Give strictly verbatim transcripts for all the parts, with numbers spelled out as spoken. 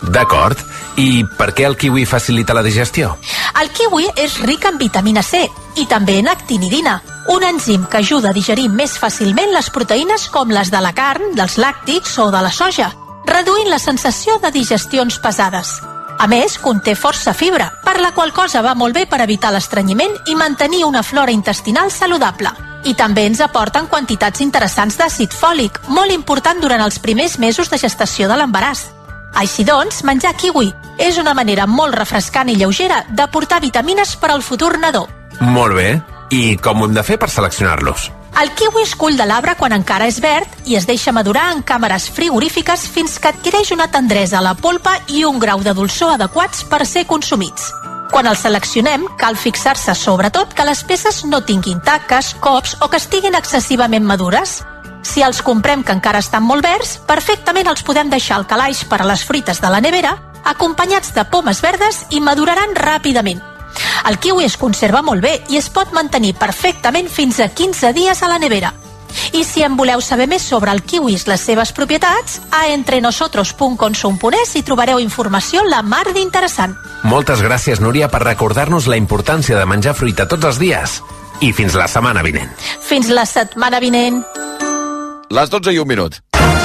D'acord. I per què el kiwi facilita la digestió? El kiwi és ric en vitamina C i també en actinidina, un enzim que ajuda a digerir més fàcilment les proteïnes com les de la carn, dels làctics o de la soja, reduint la sensació de digestions pesades. A més, conté força fibra, per la qual cosa va molt bé per evitar l'estrenyiment i mantenir una flora intestinal saludable. I també ens aporten quantitats interessants d'àcid fòlic, molt important durant els primers mesos de gestació de l'embaràs. Així doncs, menjar kiwi és una manera molt refrescant i lleugera d'aportar vitamines per al futur nadó. Molt bé. I com ho hem de fer per seleccionar-los? El kiwi es cull de l'arbre quan encara és verd i es deixa madurar en càmeres frigorífiques fins que adquireix una tendresa a la polpa i un grau de dolçor adequats per ser consumits. Quan els seleccionem, cal fixar-se sobretot que les peces no tinguin taques, cops o que estiguin excessivament madures. Si els comprem que encara estan molt verds, perfectament els podem deixar al calaix per a les fruites de la nevera, acompanyats de pomes verdes i maduraran ràpidament. El kiwi es conserva molt bé i es pot mantenir perfectament fins a quinze dies a la nevera. I si en voleu saber més sobre el kiwi i les seves propietats, a entrenosotros punt consum punt es hi trobareu informació la mar d'interessant. Moltes gràcies, Núria, per recordar-nos la importància de menjar fruita tots els dies. I fins la setmana vinent. Fins la setmana vinent. Les dotze i un minut.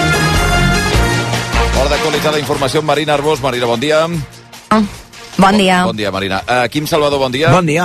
Hora d'actualitzar la informació amb Marina Arbós. Marina, bon dia. Bon dia. Bon, bon dia, Marina. Uh, Quim Salvador, bon dia. Bon dia.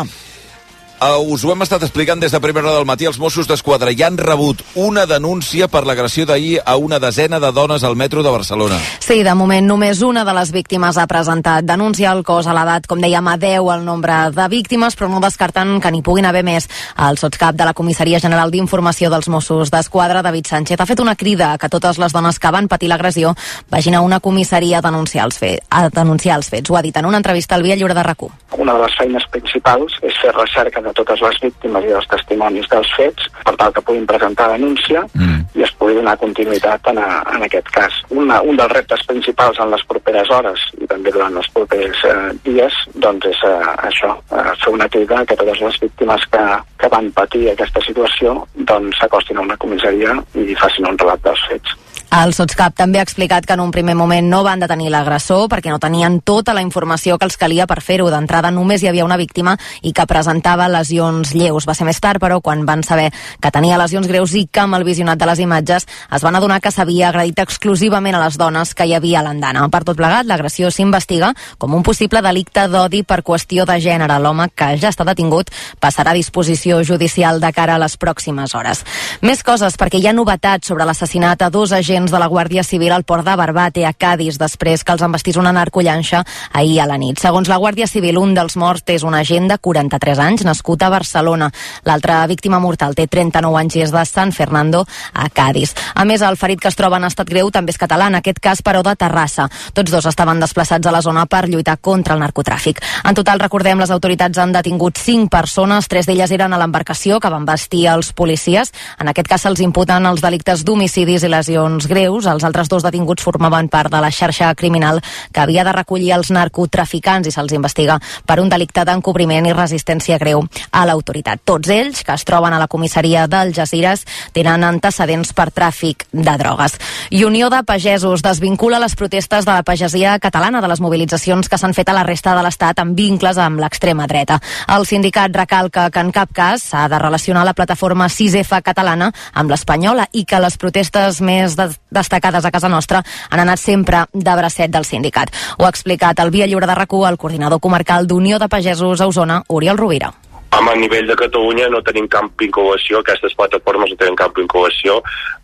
Uh, us ho hem estat explicant des de primera hora del matí. Els Mossos d'Esquadra ja han rebut una denúncia per l'agressió d'ahir a una desena de dones al metro de Barcelona. Sí, de moment només una de les víctimes ha presentat denúncia. El cos ha elevat, com dèiem, a deu el nombre de víctimes, però no descarten que n'hi puguin haver més. El sotscap de la Comissaria General d'Informació dels Mossos d'Esquadra, David Sánchez, ha fet una crida a que totes les dones que van patir l'agressió vagin a una comissaria a denunciar els, fe a denunciar els fets. Ho ha dit en una entrevista al Via Lliure de RAC u. Una de les feines principals és fer recerca de totes les víctimes i dels testimonis dels fets per tal que puguin presentar denúncia mm. i es pugui donar continuïtat en, a, en aquest cas. Una, un dels reptes principals en les properes hores i també durant els propers eh, dies doncs és eh, això, eh, fer una crida que totes les víctimes que, que van patir aquesta situació doncs s'acostin a una comissaria i facin un relat dels fets. El Sotscap també ha explicat que en un primer moment no van detenir l'agressor perquè no tenien tota la informació que els calia per fer-ho. D'entrada només hi havia una víctima i que presentava lesions lleus. Va ser més tard, però, quan van saber que tenia lesions greus i que amb el visionat de les imatges es van adonar que s'havia agredit exclusivament a les dones que hi havia a l'andana. Per tot plegat, l'agressió s'investiga com un possible delicte d'odi per qüestió de gènere. L'home, que ja està detingut, passarà a disposició judicial de cara a les pròximes hores. Més coses, perquè hi ha novetats sobre l'assassinat a dos agents de la Guàrdia Civil al port de Barbate, a Cadis, després que els embastís una narcollanxa ahir a la nit. Segons la Guàrdia Civil, un dels morts és un agent de quaranta-tres anys, nascut a Barcelona. L'altra víctima mortal té trenta-nou anys i és de San Fernando, a Cadis. A més, el ferit que es troba en estat greu també és català, en aquest cas, però de Terrassa. Tots dos estaven desplaçats a la zona per lluitar contra el narcotràfic. En total, recordem, les autoritats han detingut cinc persones, tres d'elles eren a l'embarcació que van vestir els policies. En aquest cas se'ls imputen els delictes d'homicidis i lesions greus. Els altres dos detinguts formaven part de la xarxa criminal que havia de recollir els narcotraficants i se'ls investiga per un delicte d'encobriment i resistència greu a l'autoritat. Tots ells, que es troben a la comissaria d'Algesires, tenen antecedents per tràfic de drogues. I Unió de Pagesos desvincula les protestes de la pagesia catalana de les mobilitzacions que s'han fet a la resta de l'Estat amb vincles amb l'extrema dreta. El sindicat recalca que en cap cas s'ha de relacionar la plataforma sis efa catalana amb l'espanyola i que les protestes més de destacades a casa nostra han anat sempre de bracet del sindicat. Ho ha explicat al Via Lliure de RAC u el coordinador comarcal d'Unió de Pagesos a Osona, Oriol Rovira. A nivell de Catalunya no tenim cap vinculació, aquestes plataformes no tenen cap vinculació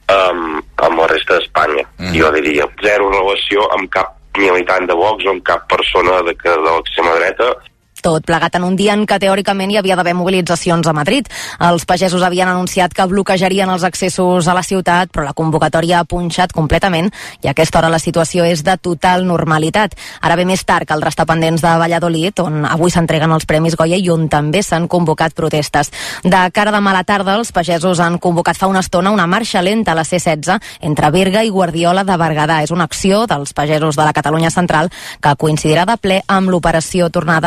um, amb la resta d'Espanya. Mm. Jo diria zero relació amb cap militant de Vox o amb cap persona de, de l'extrema dreta. Tot plegat en un dia en què teòricament hi havia d'haver mobilitzacions a Madrid. Els pagesos havien anunciat que bloquejarien els accessos a la ciutat, però la convocatòria ha punxat completament i a aquesta hora la situació és de total normalitat. Ara ve més tard que el restar pendents de Valladolid, on avui s'entreguen els Premis Goya i on també s'han convocat protestes. De cara demà a la tarda, els pagesos han convocat fa una estona una marxa lenta a la ce setze entre Berga i Guardiola de Berguedà. És una acció dels pagesos de la Catalunya Central que coincidirà de ple amb l'operació tornada del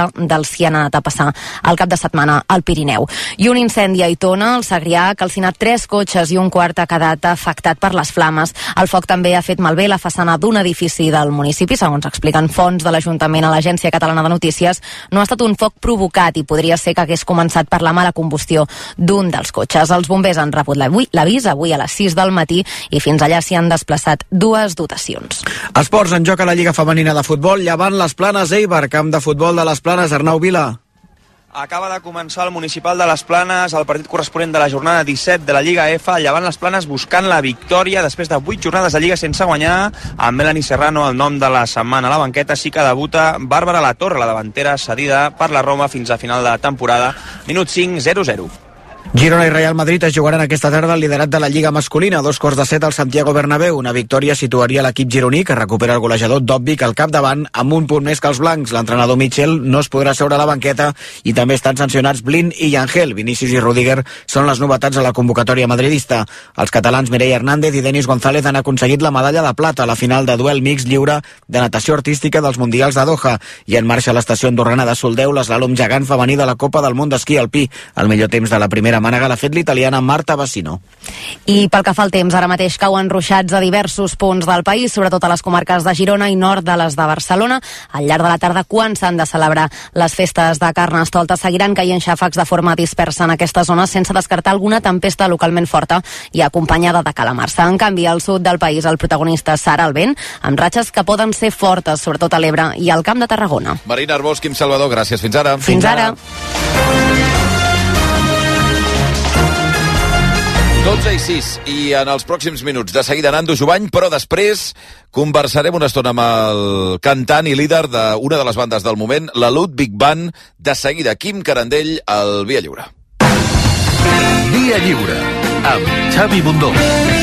els hi han anat a passar el cap de setmana al Pirineu. I un incendi a Aitona, el Segrià, ha calcinat tres cotxes i un quart ha quedat afectat per les flames. El foc també ha fet malbé la façana d'un edifici del municipi, segons expliquen fonts de l'Ajuntament a l'Agència Catalana de Notícies. No ha estat un foc provocat i podria ser que hagués començat per la mala combustió d'un dels cotxes. Els bombers han rebut l'avís avui a les sis del matí i fins allà s'hi han desplaçat dues dotacions. Esports, en joc a la Lliga Femenina de Futbol, Llevant Les Planes Eibar, camp de futbol de Les Planes, Arnau Vila. Acaba de començar el municipal de Les Planes, el partit corresponent de la jornada disset de la Lliga F, Llevant Les Planes buscant la victòria després de vuit jornades de Lliga sense guanyar. Amb Melanie Serrano, el nom de la setmana a la banqueta, sí que debuta Bàrbara Latorre, la davantera cedida per la Roma fins a final de temporada. Minut cinc, zero zero. Girona i Real Madrid es jugaran aquesta tarda el liderat de la Lliga masculina, a dos quarts de set al Santiago Bernabéu. Una victòria situaria l'equip gironí, que recupera el golejador Dobbik al capdavant amb un punt més que els blancs. L'entrenador Mitchell no es podrà seure a la banqueta i també estan sancionats Blin i Yangel. Vinícius i Rudiger són les novetats a la convocatòria madridista. Els catalans Mireia Hernández i Denis González han aconseguit la medalla de plata a la final de duel mix lliure de natació artística dels Mundials de Doha, i en marxa a l'estació andorrana de Soldeu l'eslàlom gegant femení de la Copa del Món d'esquí alpí. El millor temps de la primera mànega l'ha fet l'italiana Marta Bassino. I pel que fa al temps, ara mateix cauen ruixats a diversos punts del país, sobretot a les comarques de Girona i nord de les de Barcelona. Al llarg de la tarda, quan s'han de celebrar les festes de Carnestoltes, seguiran caient xàfecs de forma dispersa en aquesta zona, sense descartar alguna tempesta localment forta i acompanyada de calamarsa. En canvi, al sud del país, el protagonista serà el vent, amb ratxes que poden ser fortes, sobretot a l'Ebre i al Camp de Tarragona. Marina Arbós, Quim Salvador, gràcies. Fins ara. Fins, Fins ara. ara. dotze i sis, i en els pròxims minuts de seguida Nando Jubany, però després conversarem una estona amb el cantant i líder d'una de les bandes del moment, la Ludwig Band. De seguida, Quim Carandell, al Via Lliure. Via Lliure, amb Xavi Bundó.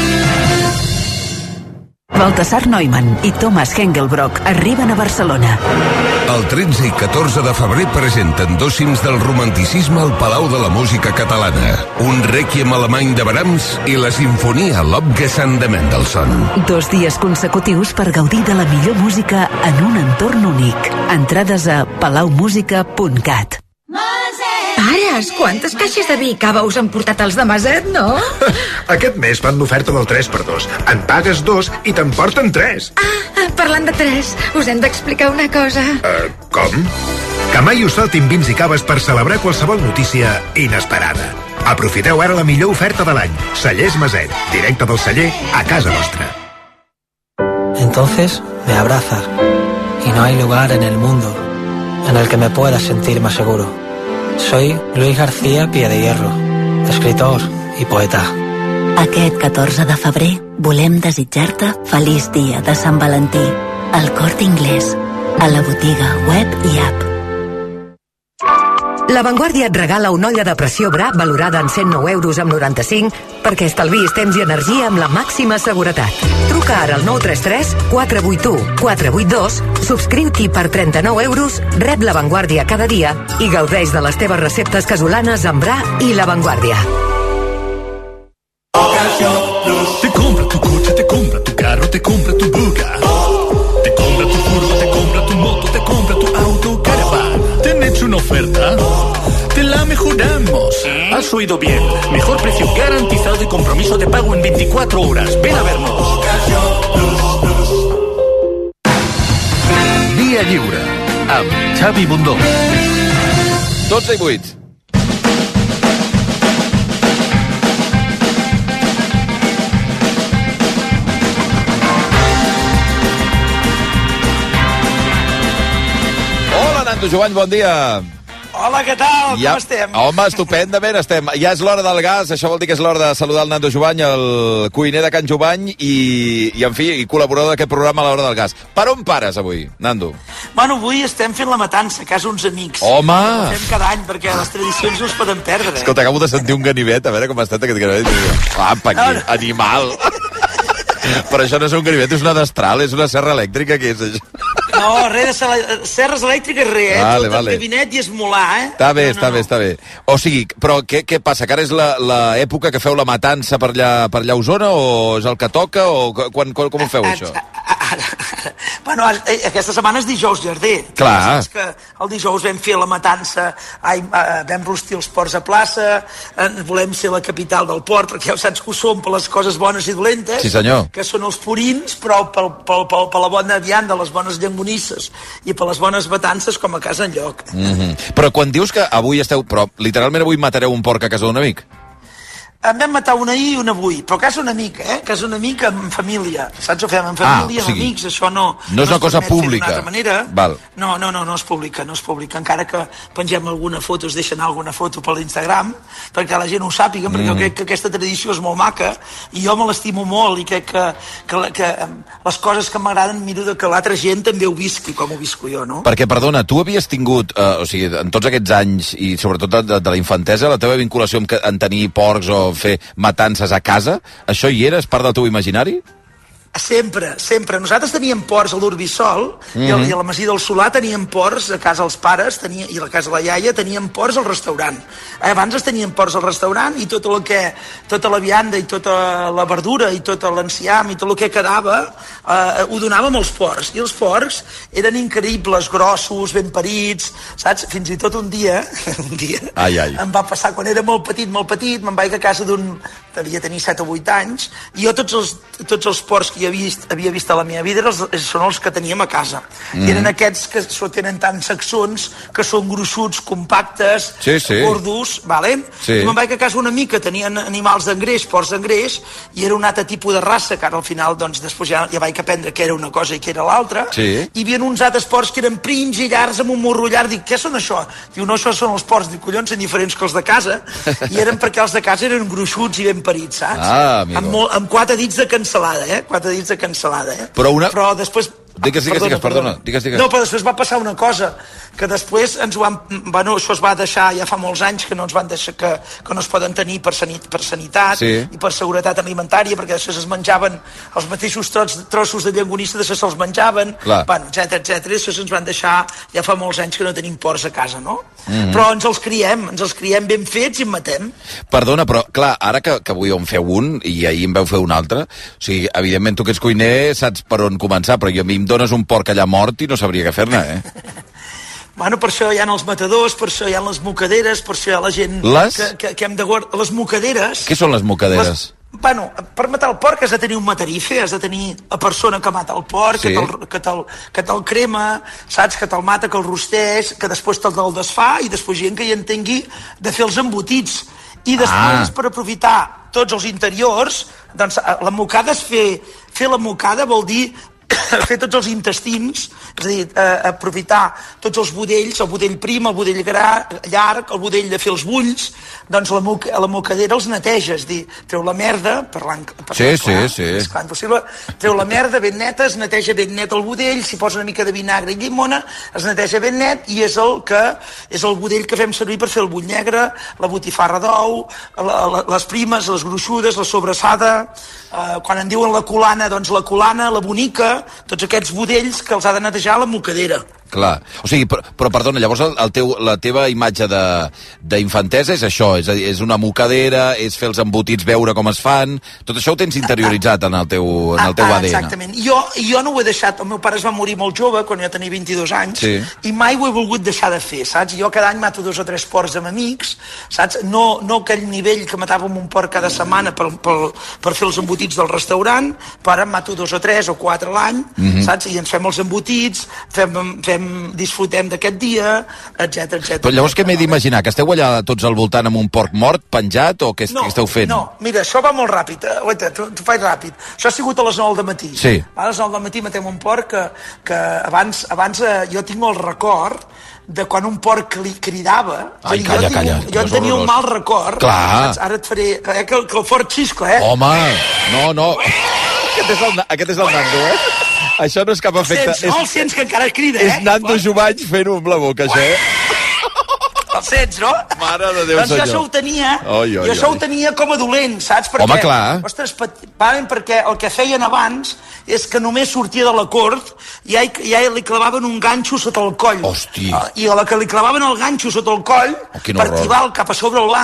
Baltasar Neumann i Thomas Hengelbrock arriben a Barcelona. El tretze i catorze de febrer presenten dos cims del romanticisme al Palau de la Música Catalana. Un rèquiem alemany de Brahms i la sinfonia Lobgesang de Mendelssohn. Dos dies consecutius per gaudir de la millor música en un entorn únic. Entrades a palaumusica punt cat. Pares, quantes caixes de vi i cava us han portat els de Maset, no? Aquest mes fan l'oferta del tres per dos. En pagues dos i te'n porten tres. Ah, parlant de tres, us hem d'explicar una cosa. Uh, com? Que mai us faltin vins i caves per celebrar qualsevol notícia inesperada. Aprofiteu ara la millor oferta de l'any. Cellers Maset, directe del celler a casa vostra. Entonces me abraza y no hay lugar en el mundo en el que me pueda sentir más seguro. Soy Luis García Piedehierro, escritor i poeta. Aquest catorze de febrer volem desitjar-te feliç dia de Sant Valentí al Corte Inglés, a la botiga web i app. La Vanguardia et regala una olla de pressió Bra valorada en cent nou euros amb noranta-cinc perquè estalviïs temps i energia amb la màxima seguretat. Truca ara al nou tres tres quatre vuit u quatre vuit dos, subscriu-t'hi per trenta-nou euros, rep La Vanguardia cada dia i gaudeix de les teves receptes casolanes amb Bra i La Vanguardia. Te compra tu coche, te compra tu carro, te compra tu buga. Te compra tu furgo, te compra tu moto, te compra tu auto, caravan. ¿Te han hecho una oferta? Te la mejoramos. Has oído bien. Mejor precio garantizado y compromiso de pago en veinticuatro horas. Ven a vernos. Via Lliure, amb Xavi Bundó. dotze i vuit. Nando Jubany, bon dia. Hola, què tal? Ja, com estem? Home, estupendament estem. Ja és l'hora del gas, això vol dir que és l'hora de saludar el Nando Jubany, el cuiner de Can Jubany i, i en fi, i col·laborador d'aquest programa a l'hora del gas. Per on pares avui, Nando? Bueno, avui estem fent la matança a casa uns amics. Home! Ho fem cada any perquè les tradicions no es poden perdre. Eh? Escolta, acabo de sentir un ganivet, a veure com ha estat aquest ganivet. Apa, aquí, no, no. Animal! Però això no és un ganivet, és una destral, és una serra elèctrica, què és això? No, res de serres elèctriques, res, eh? Vale, tot vale. el gabinet i esmolar, eh? Està bé, no, està no, bé, no. està bé. O sigui, però què, què passa? Que ara és l'època que feu la matança per allà, per allà a Osona, o és el que toca, o quan, com, com ho feu, això? Bueno, aquesta setmana és dijous Jarder. Clar. Saps que el dijous vam fer la matança, ai, vam rostir els ports a plaça, volem ser la capital del port, perquè ja saps que ho som per les coses bones i dolentes, sí, senyor. Que són els purins, però per, per, per, per la bona vianda, les bones llangonisses i per les bones matances com a casa enlloc. Mm-hmm. Però quan dius que avui esteu... Però literalment avui matareu un porc a casa d'un amic? En vam matar un ahir i un avui, però casa un amic, eh? Casa un amic amb família, saps? Ho fem amb família, ah, o sigui, amb amics, això no... No és una cosa pública. Val. No, no, no, no és pública, no és pública, encara que pengem alguna foto, es deixen alguna foto per l'Instagram, perquè la gent ho sàpiga, mm. perquè jo crec que aquesta tradició és molt maca, i jo me l'estimo molt, i crec que, que, que les coses que m'agraden miro que l'altra gent també ho visqui, com ho visco jo, no? Perquè, perdona, tu havies tingut, eh, o sigui, en tots aquests anys, i sobretot de, de la infantesa, la teva vinculació amb, en tenir porcs o fer matances a casa, això hi era? És part del teu imaginari? Sempre, sempre. Nosaltres teníem porcs a l'Urbissol, mm-hmm. i, a, i a la Masia del Solà teníem porcs a casa dels pares, tenia, i a la casa de la iaia teníem porcs al restaurant. Abans es tenien porcs al restaurant i tot el que, tota la vianda i tota la verdura i tot l'enciam i tot el que quedava eh, ho donàvem als porcs. I els porcs eren increïbles, grossos, ben parits, saps? Fins i tot un dia, un dia ai, ai. em va passar, quan era molt petit, molt petit, me'n vaig a casa d'un... devia tenir set o vuit anys, i jo tots els, tots els porcs que hi havia vist, havia vist a la meva vida els, són els que teníem a casa. Mm. I eren aquests que tenen tants sacsons, que són gruixuts, compactes, sí, sí. gordos, vale? Sí. I me'n vaig a casa una mica, que tenien animals d'engreix, porcs d'engreix, i era un altre tipus de raça, que ara al final, doncs, després ja, ja vaig aprendre que era una cosa i que era l'altra. Sí. Hi havia uns altres porcs que eren prims i llargs amb un morro llarg. Dic, què són això? Diu, no, això són els porcs. Dic, collons, són diferents que els de casa. I eren perquè els de casa eren gruixuts i ben parits, saps? Ah, amb, molt, amb quatre dits de cansalada, eh? Quatre dits de cansalada, eh? Però una... Però després... Digues, digues, digues, perdona, digues, digues. No, però després va passar una cosa, que després ens ho van... Bueno, això es va deixar ja fa molts anys, que no ens van deixar, que, que no es poden tenir per, sanit, per sanitat sí. i per seguretat alimentària, perquè després es menjaven els mateixos tros, trossos de llangonissa, després se'ls menjaven, bueno, etcètera, etcètera. I això ens van deixar ja fa molts anys que no tenim porcs a casa, no? Mm-hmm. Però ens els criem, ens els criem ben fets i en matem. Perdona, però, clar, ara que, que avui en feu un, i ahir en veu fer un altre, o sigui, evidentment tu que ets cuiner saps per on començar, però jo a mi em dones un porc allà mort i no sabria què fer-ne, eh? Bueno, per això hi ha els matadors, per això hi ha les mocaderes, per això hi ha la gent les? Que, que, que hem de guardar... Les mocaderes... Què són les mocaderes? Les... Bueno, per matar el porc has de tenir un matarife, has de tenir la persona que mata el porc, sí. que te'l te te crema, saps? Que te'l mata, que el rosteix, que després te'l desfà, i després gent que hi entengui de fer els embotits. I després, ah. per aprofitar tots els interiors, doncs la mocada és fer... Fer la mocada vol dir fer tots els intestins, és a dir, eh, aprofitar tots els budells, el budell prim, el budell gra, llarg, el budell de fer els bulls, doncs la, moc la mocadera els neteja, és a dir, treu la merda, parlant, parlant sí, clar, sí, sí. és clar impossible, treu la merda ben neta, es neteja ben net el budell, s'hi posa una mica de vinagre i llimona, es neteja ben net, i és el que és el budell que fem servir per fer el bull negre, la botifarra d'ou, les primes, les gruixudes, la sobrassada, eh, quan en diuen la colana, doncs la colana, la bonica, tots aquests budells que els ha de netejar la mocadera. Clar, o sigui, però, però perdona, llavors el, el teu, la teva imatge d'infantesa és això, és, a dir, és una mocadera, és fer els embotits, veure com es fan, tot això ho tens interioritzat en el teu, en el teu ah, A D N. Exactament, jo, jo no ho he deixat, el meu pare es va morir molt jove, quan jo tenia vint-i-dos anys, sí. i mai ho he volgut deixar de fer, saps? Jo cada any mato dos o tres porcs amb amics, saps? No, no aquell nivell que matàvem un porc cada setmana per, per, per fer els embotits del restaurant, però ara mato dos o tres o quatre a l'any, mm-hmm. saps? I ens fem els embotits, fem, fem disfrutem d'aquest dia, etcètera, etcètera. Però llavors què m'he d'imaginar? Que esteu allà tots al voltant amb un porc mort, penjat, o què, no, què esteu fent? No, mira, això va molt ràpid, eh? Oita, t'ho faig ràpid. Això ha sigut a les nou del matí. Sí. A les nou del matí matem un porc que, que abans, abans eh, jo tinc el record de quan un porc li cridava. Ai, dir, calla, jo calla. Jo en tenia un mal record. Clar. Ara et faré... Eh, que, que el fort xisco, eh? Home, no, no. Aquest és el, aquest és el Nando, eh? Això no és cap efecte... Sents, no? El sents que encara crida, eh? És Nando Jovany fent-ho amb la boca, això, eh? El sents, no? Mare de Déu, doncs senyor. jo això ho tenia, oi, oi, jo això oi. ho tenia com a dolent, saps? Perquè, home, clar. Ostres, valen, perquè el que feien abans és que només sortia de la cort i ja, ja li clavaven un ganxo sota el coll. Hòstia. I a la que li clavaven el ganxo sota el coll, oh, per tibar cap a sobre el blanc,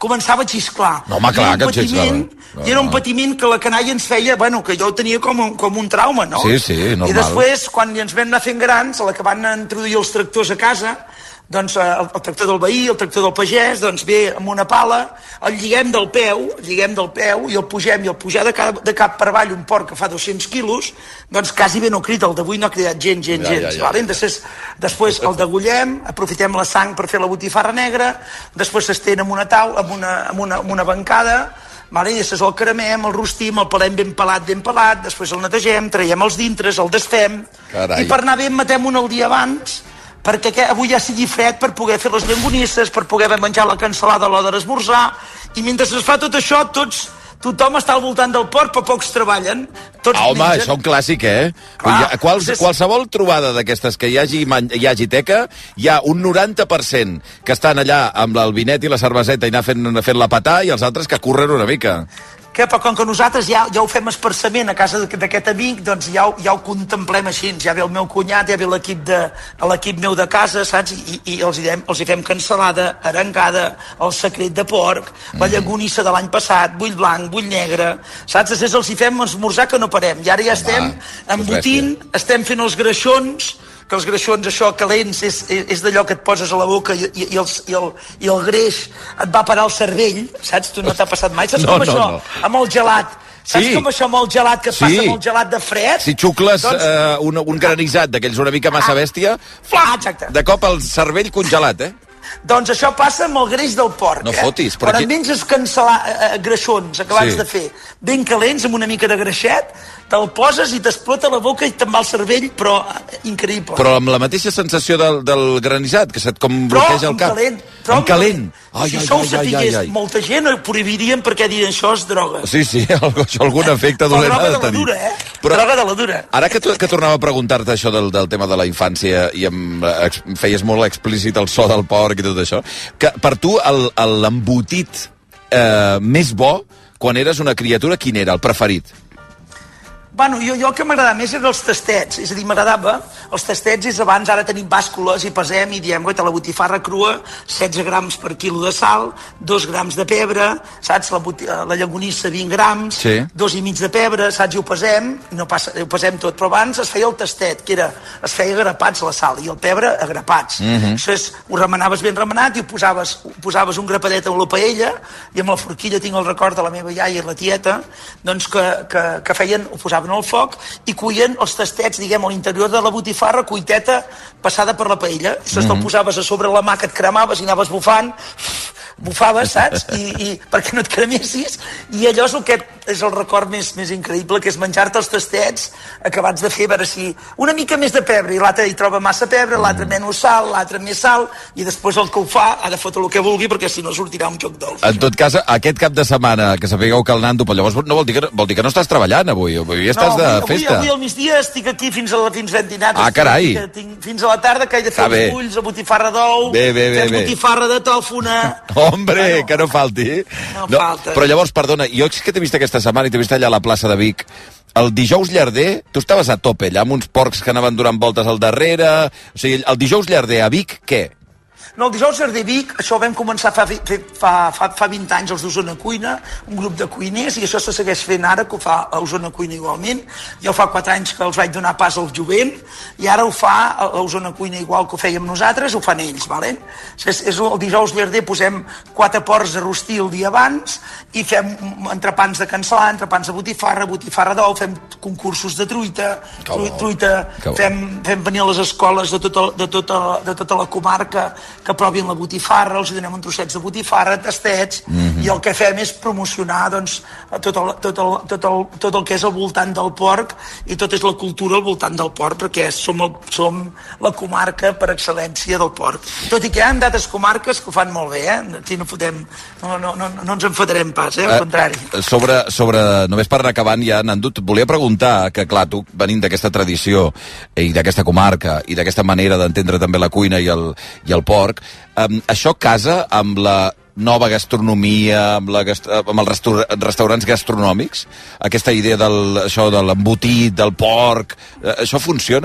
començava a xisclar. No, home, clar, que xisclava. No, I era un no. patiment que la canalla ens feia, bueno, que jo ho tenia com un, com un trauma, no? Sí, sí, normal. I després, quan ens vam anar fent grans, a la que van introduir els tractors a casa, doncs el, el tractor del veí, el tractor del pagès, doncs ve amb una pala, el lliguem del peu, el lliguem del peu i el pugem, i el pujar de, cap, de cap per avall un porc que fa dos-cents quilos, doncs quasi bé no crida, el d'avui no ha cridat gent, gent, ja, gens. ja, ja, vale? ja. Després, després el degollem, aprofitem la sang per fer la botifarra negra, després s'estén amb una taula, amb una, amb una, amb una bancada, vale? I després el cremem, el rostim, el pelem ben pelat, ben pelat, després el netegem, traiem els dintres, el desfem, Carai. i per anar bé en matem un el dia abans, perquè avui ja sigui fred per poder fer les llonganisses, per poder menjar la cansalada a l'hora d'esmorzar, i mentre es fa tot això, tots, tothom està al voltant del porc, però pocs treballen. Tots Ah, home, mengen. això un clàssic, eh? Clar, Hi ha, quals, és- qualsevol trobada d'aquestes que hi hagi, man- hi hagi teca, hi ha un noranta per cent que estan allà amb el vinet i la cerveseta i anar fent, fent la patà, i els altres que curren una mica. Que, però com que nosaltres ja, ja ho fem esparçament a casa d'aquest amic, doncs ja ho, ja ho contemplem així. Ja ve el meu cunyat, ja ve l'equip de l'equip meu de casa, saps? I, i els, hi dem, els hi fem cansalada, arengada, el secret de porc, la llagonissa de l'any passat, bull blanc, bull negre, saps? Després els hi fem esmorzar que no parem. I ara ja estem embotint, estem fent els greixons, que els greixons, això, calents, és, és, és d'allò que et poses a la boca i, i, i, els, i, el, i el greix et va parar al cervell, saps? Tu no t'ha passat mai? Saps No, com no, això? no. Amb el gelat. Saps Sí. com això amb el gelat, que et Sí. passa amb el gelat de fred? Si xucles Doncs- eh, un, un granissat d'aquells una mica massa bèstia, Ah, exacte. de cop el cervell congelat, eh? Doncs això passa amb el greix del porc. No eh? fotis, però Quan aquí- et menges cancel·lar, eh, greixons acabats Sí. de fer ben calents, amb una mica de greixet, te'l poses i t'explota la boca i te'n va el cervell, però eh, increïble. Però amb la mateixa sensació del, del granissat, que se't com Però bloqueja el amb cap. calent. Però Amb calent. Ai, si ai, això ho ai, ai, sapigués ai, ai. molta gent, ho prohibirien perquè dirien això és droga. Sí, sí, això algun efecte Però dolent droga ha de de la tenir. dura, eh? Però- Droga de la dura. Ara que, tu- que tornava a preguntar-te això del, del tema de la infància i em, ex, feies molt explícit el so del porc i tot això, que per tu el- el- l'embotit eh, més bo, quan eres una criatura, quin era, el preferit? Bueno, jo, jo el que m'agradava més eren els tastets, és a dir, m'agradava, els tastets és abans, ara tenim bàscules i pesem i diem, guaita, la botifarra crua, setze grams per quilo de sal, dos grams de pebre, saps, la, boti- la llagonissa vint grams, Sí. dos i mig de pebre, saps, i ho pesem, i no passa, ho pesem tot, però abans es feia el tastet, que era, es feia grapats la sal, i el pebre agrapats. Mhm. Això és, ho remenaves ben remenat i ho posaves, ho posaves un grapadet amb la paella, i amb la forquilla tinc el record de la meva iaia i la tieta, doncs que, que, que feien, ho posaven al foc i cuien els tastets, diguem, a l'interior de la botifarra, cuiteta passada per la paella. I mm te'l posaves a sobre la mà que et cremaves i anaves bufant, bufaves, saps? I, i perquè no et cremessis. I allò és el que és el record més, més increïble, que és menjar-te els tastets acabats de fer, a veure si una mica més de pebre, i l'altre hi troba massa pebre, l'altre menys sal, l'altre més sal, i després el que ho fa ha de fotre el que vulgui, perquè si no sortirà un joc dolç. En tot cas, aquest cap de setmana, que sapigueu que el Nando, però llavors no vol dir que, vol dir que no estàs treballant avui, avui estàs de avui, festa. Avui, avui al migdia estic aquí fins, a la, fins ben dinat. Ah, carai. Tinc, tinc, fins a la tarda que he de fer Està bé. els ulls, a botifarra d'ou, Bé, bé, bé, fem bé. botifarra de tòfona... Hombre, bueno, que no falti. No falta. Però llavors, perdona, jo és que t'he vist aquesta setmana i t'he vist allà a la plaça de Vic. El dijous llarder, tu estaves a tope allà amb uns porcs que anaven donant voltes al darrere... O sigui, el dijous llarder a Vic, què? No, el dijous de Vic, això ho vam començar fa, fa, fa, fa, fa vint anys els d'Osona Cuina, un grup de cuiners, i això se segueix fent ara, que ho fa a Osona Cuina igualment. Jo fa quatre anys que els vaig donar pas al jovent, i ara ho fa a Osona Cuina igual que ho fèiem nosaltres, ho fan ells, vale? És, és el dijous llarder, posem quatre porcs a rostir el dia abans, i fem entrepans de cansalà, entrepans de botifarra, botifarra d'ou, fem concursos de truita, tru, truita, fem, fem venir a les escoles de tota, de, tota, de tota la comarca que provin la botifarra, els donem un trossets de botifarra, tastets, mm-hmm. i el que fem és promocionar doncs, tot, el, tot, el, tot, el, tot el que és al voltant del porc i tot és la cultura al voltant del porc, perquè som, el, som la comarca per excel·lència del porc. Tot i que hi ha d'altres comarques que ho fan molt bé, eh? Aquí no, fotem, no, no, no, no ens enfadarem pas, eh? Al contrari. Eh, sobre, sobre, només per anar acabant ja, Nando, et volia preguntar, que clar, tu venint d'aquesta tradició i d'aquesta comarca i d'aquesta manera d'entendre també la cuina i el, i el porc, Um, això casa amb la nova gastronomia, amb, la gastro amb els restaur restaurants gastronòmics? Aquesta idea del, això de l'embotit, del porc, uh, això funciona?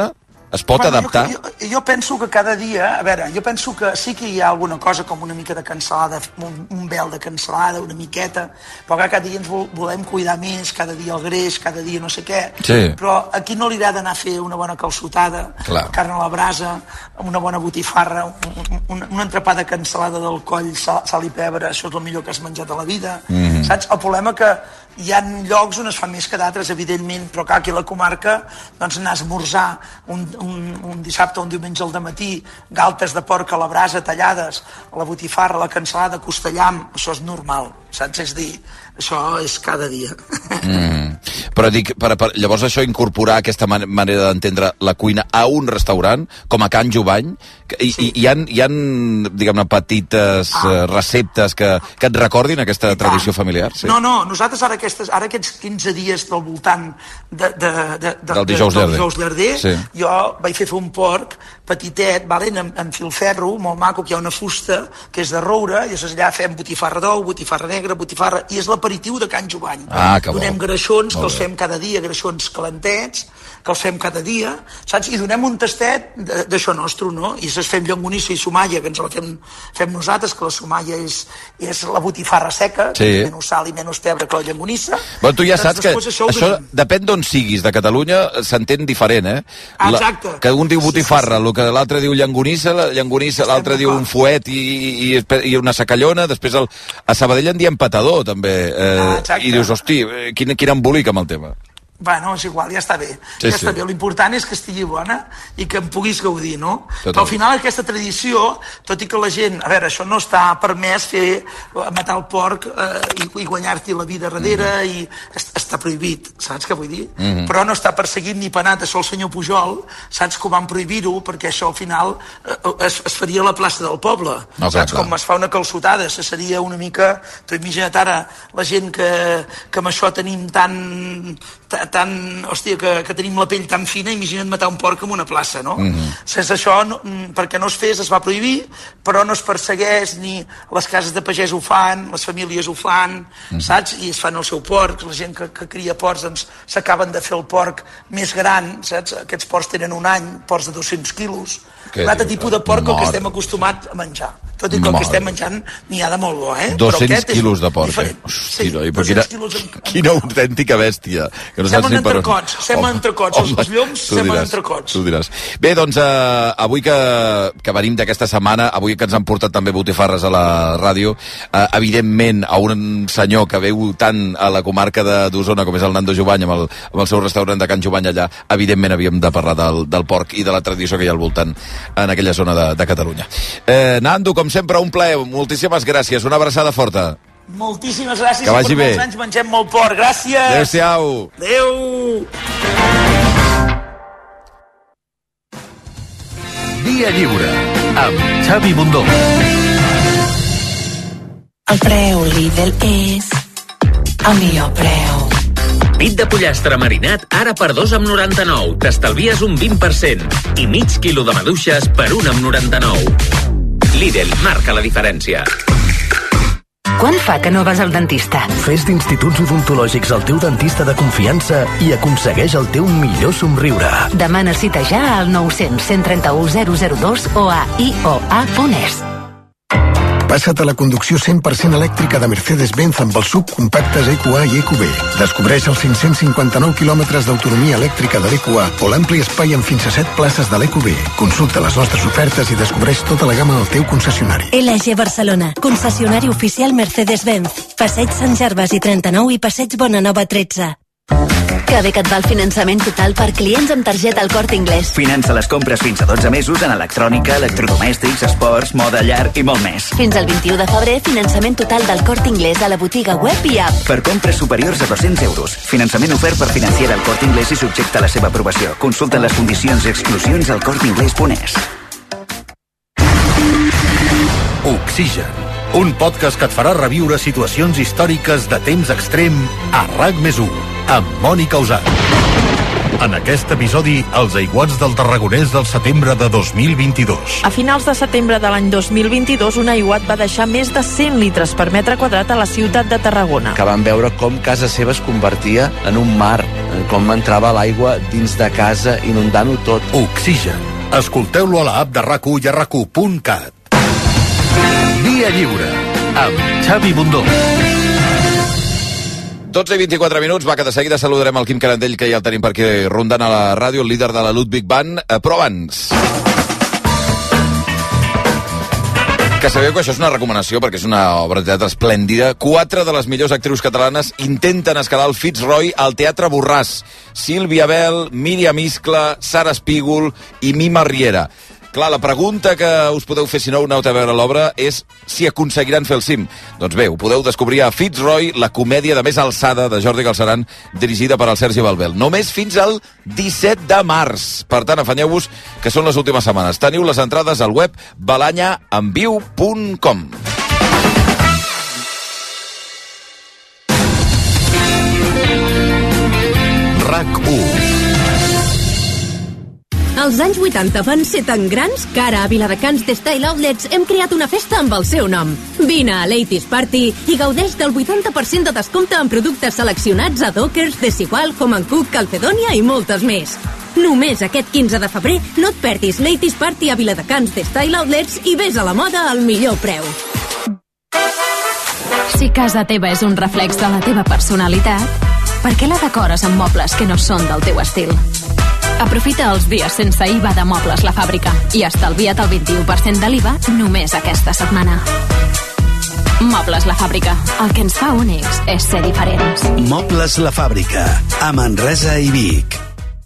Es pot bueno, adaptar? Jo, jo, jo penso que cada dia, a veure, jo penso que sí que hi ha alguna cosa com una mica de cansalada, un, un vel de cansalada, una miqueta, però cada dia ens volem cuidar més, cada dia el greix, cada dia no sé què, sí. Però aquí no li agrada anar a fer una bona calçotada, Clar. carn a la brasa, una bona botifarra, un, un, un entrepà de cansalada del coll, sal, sal i pebre, això és el millor que has menjat a la vida, mm-hmm. saps? El problema que hi ha llocs on es fa més que d'altres, evidentment, però clar, aquí a la comarca doncs anar a esmorzar un, un, un dissabte o un diumenge al dematí, galtes de porc a la brasa tallades, la botifarra, la cansalada, costellam, això és normal, saps? És dir, això és cada dia. Mm. Però dic, per, per, llavors això incorporar aquesta man manera d'entendre la cuina a un restaurant, com a Can Jubany, i, sí. i, hi ha, hi ha diguem-ne, petites ah. receptes que, que et recordin aquesta tradició familiar? Sí. No, no, nosaltres ara, aquestes, ara aquests quinze dies del voltant de, de, de, de, del dijous de, llarder, dijous llarder sí. Jo vaig fer fer un porc petitet, vale, en, en filferro, molt maco, que hi ha una fusta que és de roure, i llavors allà fem botifarra d'ou, botifarra negra, botifarra, i és l'aperitiu de Can Jubany. Ah, que bo. Donem greixons, que els fem cada dia, greixons calentets, que els fem cada dia, saps? I donem un tastet d'això nostre, no? I després fem llonganissa i somalla, que ens la fem, fem nosaltres, que la somalla és, és la botifarra seca, sí. menys sal i menys pebre que la llonganissa. Bueno, tu ja saps que això, això depèn d'on siguis, de Catalunya s'entén diferent, eh? La, Exacte. Que un diu botifarra, sí, sí, sí. que l'altre diu llangonissa, la llangonissa, l'altre diu un fuet i, i, i una sacallona, després el, a Sabadell en diem patador, també, eh, ah, i dius, hosti, quin, quin embolic amb el tema. Bueno, és igual, ja està bé. Sí, ja està sí. bé. L'important és que estigui bona i que en puguis gaudir, no? Total. Però al final aquesta tradició, tot i que la gent... A veure, això no està permès fer matar el porc eh, i, i guanyar-t'hi la vida darrere mm -hmm. i est, està prohibit, saps què vull dir? Mm -hmm. Però no està perseguit ni penat. Això el senyor Pujol, saps que ho van prohibir-ho perquè això al final eh, es, es faria a la plaça del poble. No, saps? Clar. Com es fa una calçotada, se seria una mica... Tu imagina't ara la gent que, que amb això tenim tan... tan, hòstia, que, que tenim la pell tan fina, imagina't matar un porc en una plaça, no? Mm-hmm. Sense això, no, perquè no es fes, es va prohibir, però no es persegueix, ni les cases de pagès ho fan, les famílies ho fan, mm-hmm. saps? I es fan el seu porc, la gent que, que cria porcs, doncs s'acaben de fer el porc més gran, saps? Aquests porcs tenen un any, porcs de dos-cents quilos, un altre tipus de porc que estem acostumats a menjar. Tot i que el que estem menjant n'hi ha de molt bo, eh? dos-cents quilos de porc, eh? Hosti, noi, però quina, quina autèntica bèstia. Que no semblen entrecots, per... semblen entrecots, els, els lloms semblen entrecots. Tu diràs. Bé, doncs, eh, avui que, que venim d'aquesta setmana, avui que ens han portat també botifarres a la ràdio, eh, evidentment, a un senyor que veu tant a la comarca d'Osona com és el Nando Jubany, amb el, amb el seu restaurant de Can Jubany allà, evidentment havíem de parlar del, del porc i de la tradició que hi ha al voltant en aquella zona de, de Catalunya. Eh, Nando, com sempre, un plaer, moltíssimes gràcies, una abraçada forta. Moltíssimes gràcies que vagi i per bé. molts anys mengem molt porc. Gràcies. Adéu-siau. Adéu. Dia Lliure amb Xavi Bundó. El preu Lidl és el millor preu. Pit de pollastre marinat ara per dos amb noranta-nou. T'estalvies un vint per cent. I mig quilo de maduixes per un amb noranta-nou. Lidl marca la diferència. Quan fa que no vas al dentista? Fes d'instituts odontològics el teu dentista de confiança i aconsegueix el teu millor somriure. Demana cita ja al nou cents, cent trenta-u, zero zero dos o a i o a punt es. Passa't a la conducció cent per cent elèctrica de Mercedes-Benz amb els subcompactes E Q A i E Q B. Descobreix els cinc-cents cinquanta-nou quilòmetres d'autonomia elèctrica de l'E Q A o l'ampli espai amb fins a set places de l'E Q B. Consulta les nostres ofertes i descobreix tota la gamma al teu concessionari. L G Barcelona, concessionari oficial Mercedes-Benz. Passeig Sant Gervasi i trenta-nou i Passeig Bonanova tretze. Que bé que et va el finançament total per clients amb targeta El Corte Inglés. Finança les compres fins a dotze mesos en electrònica, electrodomèstics, esports, moda llar i molt més. Fins al vint-i-u de febrer, finançament total del Corte Inglés a la botiga web i app. Per compres superiors a dos-cents euros. Finançament ofert per Financiera El Corte Inglés i subjecte a la seva aprovació. Consulta les condicions i exclusions al corte inglés punt es. Oxigen, un podcast que et farà reviure situacions històriques de temps extrem a RAC més u, amb Mònica Usat. En aquest episodi, els aiguats del Tarragonès del setembre de dos mil vint-i-dos. A finals de setembre de l'any dos mil vint-i-dos, un aiguat va deixar més de cent litres per metre quadrat a la ciutat de Tarragona. Que van veure com casa seva es convertia en un mar, com entrava l'aigua dins de casa inundant-ho tot. Oxigen. Escolteu-lo a l'app de RAC u i a rac u punt cat. Via Lliure, amb Xavi Bundó. dotze i vint-i-quatre minuts, va, que de seguida saludarem el Quim Carandell, que ja el tenim per aquí rondant a la ràdio, el líder de la Ludwig Band, però abans... Que sabeu que això és una recomanació, perquè és una obra de teatre esplèndida. Quatre de les millors actrius catalanes intenten escalar el Fitzroy al Teatre Borràs. Sílvia Bel, Míriam Iscla, Sara Espígol i Mima Riera. Clar, la pregunta que us podeu fer si no aneu a veure l'obra és si aconseguiran fer el cim. Doncs bé, ho podeu descobrir a Fitzroy, la comèdia de més alçada de Jordi Galceran, dirigida per al Sergi Balbel. Només fins al disset de març. Per tant, afanyeu-vos, que són les últimes setmanes. Teniu les entrades al web balanyaenviu punt com. RAC u. Els anys vuitanta van ser tan grans que ara a Viladecans The Style Outlets hem creat una festa amb el seu nom. Vine a Ladies Party i gaudeix del vuitanta per cent de descompte en productes seleccionats a Dockers, Desigual, Home and Cook, Calcedonia i moltes més. Només aquest quinze de febrer no et perdis Ladies Party a Viladecans The Style Outlets i ves a la moda al millor preu. Si casa teva és un reflex de la teva personalitat, per què la decores amb mobles que no són del teu estil? Aprofita els dies sense I V A de Mobles La Fàbrica i estalvia't el vint-i-u per cent de l'I V A només aquesta setmana. Mobles La Fàbrica. El que ens fa únics és ser diferents. Mobles La Fàbrica, a Manresa i Vic.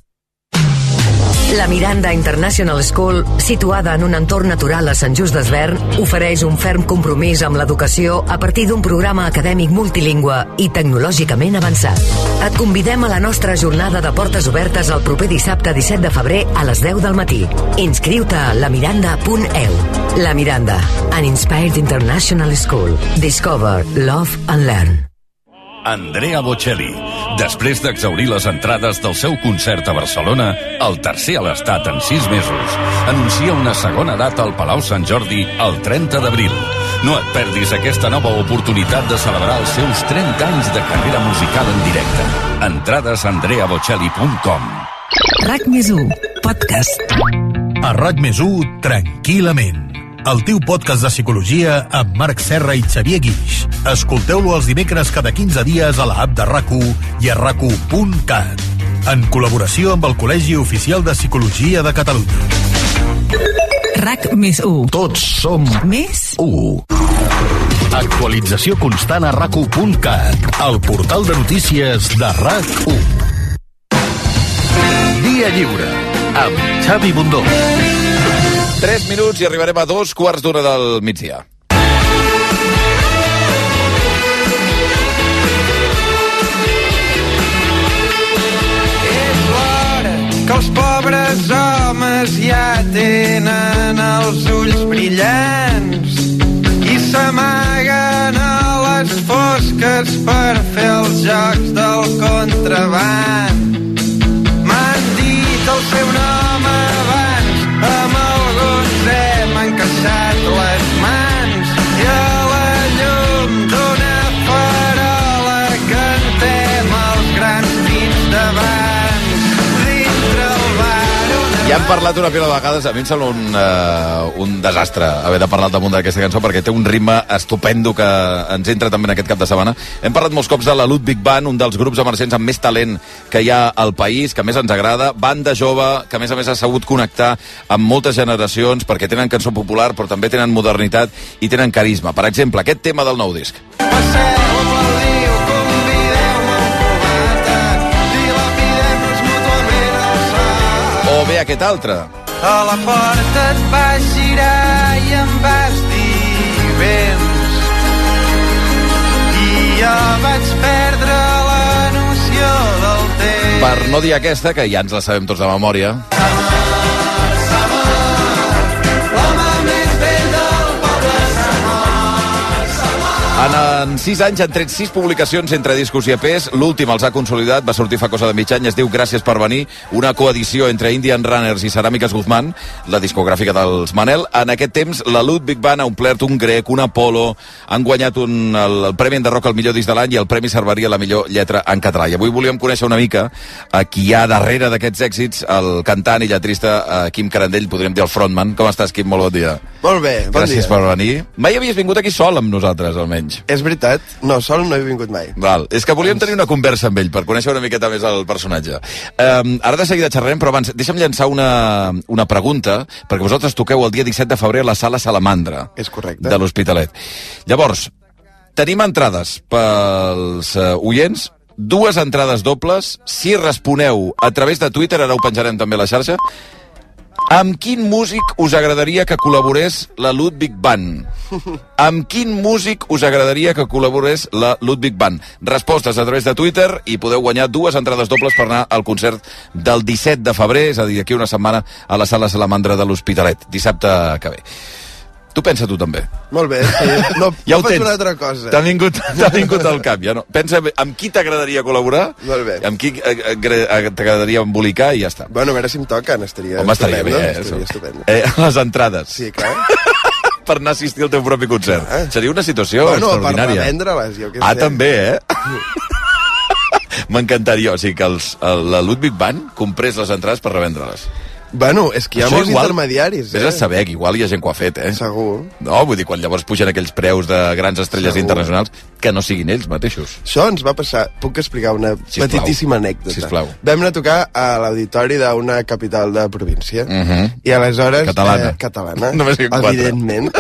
La Miranda International School, situada en un entorn natural a Sant Just Desvern, ofereix un ferm compromís amb l'educació a partir d'un programa acadèmic multilingüe i tecnològicament avançat. Et convidem a la nostra jornada de portes obertes el proper dissabte disset de febrer a les deu del matí. Inscriu-te a lamiranda punt e u. La Miranda, an inspired international school. Discover, love and learn. Andrea Bocelli. Després d'exhaurir les entrades del seu concert a Barcelona, el tercer a l'estat en sis mesos, anuncia una segona data al Palau Sant Jordi el trenta d'abril. No et perdis aquesta nova oportunitat de celebrar els seus trenta anys de carrera musical en directe. Entrades a andrea bocelli punt com. RAC més u, podcast. A RAC més u, tranquil·lament. El teu podcast de psicologia amb Marc Serra i Xavier Guix. Escolteu-lo els dimecres cada quinze dies a la app de RAC u i a rac u punt cat. En col·laboració amb el Col·legi Oficial de Psicologia de Catalunya. RAC més u. Tots som més u. Actualització constant a rac u punt cat, el portal de notícies de RAC u. Via Lliure, amb Xavi Bundó. Tres minuts i arribarem a dos quarts d'una del migdia. És l'hora que els pobres homes ja tenen els ulls brillants i s'amaguen a les fosques per fer els jocs del contraband. M'han dit el seu nom abans, amb alguns hem encaixat les mans i a la llum d'una farola cantem els grans dins d'abans dintre el bar una... Ja hem parlat una pila de vegades, a mi em sembla un, uh, un desastre haver de parlar damunt d'aquesta cançó perquè té un ritme estupendo que ens entra també en aquest cap de setmana. Hem parlat molts cops de la Ludwig Band, un dels grups emergents amb més talent que hi ha al país, que més ens agrada, banda jove, que a més a més ha sabut connectar amb moltes generacions perquè tenen cançó popular però també tenen modernitat i tenen carisma. Per exemple, aquest tema del nou disc. Passeu, aplaudiu, convideu-me un cubata, dilapidem-nos mútuament al sol. O bé aquest altre. A la porta et vas girar i em vas dir vens i jo vaig perdre la noció del temps. Per no dir aquesta, que ja ens la sabem tots de memòria. En, en sis anys han tret sis publicacions entre discos i E Pes. L'últim els ha consolidat, va sortir fa cosa de mig any, es diu Gràcies per venir, una coedició entre Indian Runners i Ceràmiques Guzmán, la discogràfica dels Manel. En aquest temps, la Ludwig Band ha omplert un grec, un Apolo, han guanyat un, el, el Premi Enderroc al millor disc de l'any i el Premi Cerveria la millor lletra en català. I avui volíem conèixer una mica a qui hi ha darrere d'aquests èxits, el cantant i lletrista eh, Quim Carandell, podríem dir el frontman. Com estàs, Quim? Molt bon dia. Molt bé, bon Gràcies dia. per venir. Mai havies vingut aquí sol amb nosaltres, almenys. És veritat, no, sol no he vingut mai. Val. És que volíem tenir una conversa amb ell per conèixer una miqueta més el personatge. Um, ara de seguida xerrarem, però abans deixa'm llançar una, una pregunta, perquè vosaltres toqueu el dia disset de febrer a la Sala Salamandra. És correcte. De l'Hospitalet. Llavors, tenim entrades pels uh, oients, dues entrades dobles. Si responeu a través de Twitter, ara ho penjarem també a la xarxa, amb quin músic us agradaria que col·laborés la Ludwig Band? Amb quin músic us agradaria que col·laborés la Ludwig Band? Respostes a través de Twitter i podeu guanyar dues entrades dobles per anar al concert del disset de febrer, és a dir, d'aquí una setmana, a la Sala Salamandra de l'Hospitalet, dissabte que ve. Tu pensa tu també. Molt bé, sí. No, ja no ho faig tens. una altra cosa. T'ha vingut, t'ha vingut al cap, ja no. Pensa amb qui t'agradaria col·laborar, Molt bé. amb qui eh, eh, t'agradaria embolicar i ja està. Bueno, a veure si em toquen, estaria Home, estaria bé, estupendo, eh? estaria estupendo. Eh, les entrades. Sí, clar. Per anar a assistir al teu propi concert. Ah. Seria una situació bueno, extraordinària. per revendre-les, jo què Ah, sé. també, eh? M'encantaria, o sigui, que els, el, la Ludwig Band comprés les entrades per revendre-les. Bueno, és que hi ha Això molts igual, intermediaris, Vés eh? a saber que igual hi ha gent que ho ha fet, eh? Segur. No, vull dir, quan llavors pugen aquells preus de grans estrelles Segur. internacionals, que no siguin ells mateixos. Això ens va passar... Puc explicar una Sisplau. petitíssima anècdota? Sisplau. Vam anar a tocar a l'auditori d'una capital de província. Uh -huh. I aleshores... Catalana. Eh, catalana. Només hi ha quatre. Evidentment.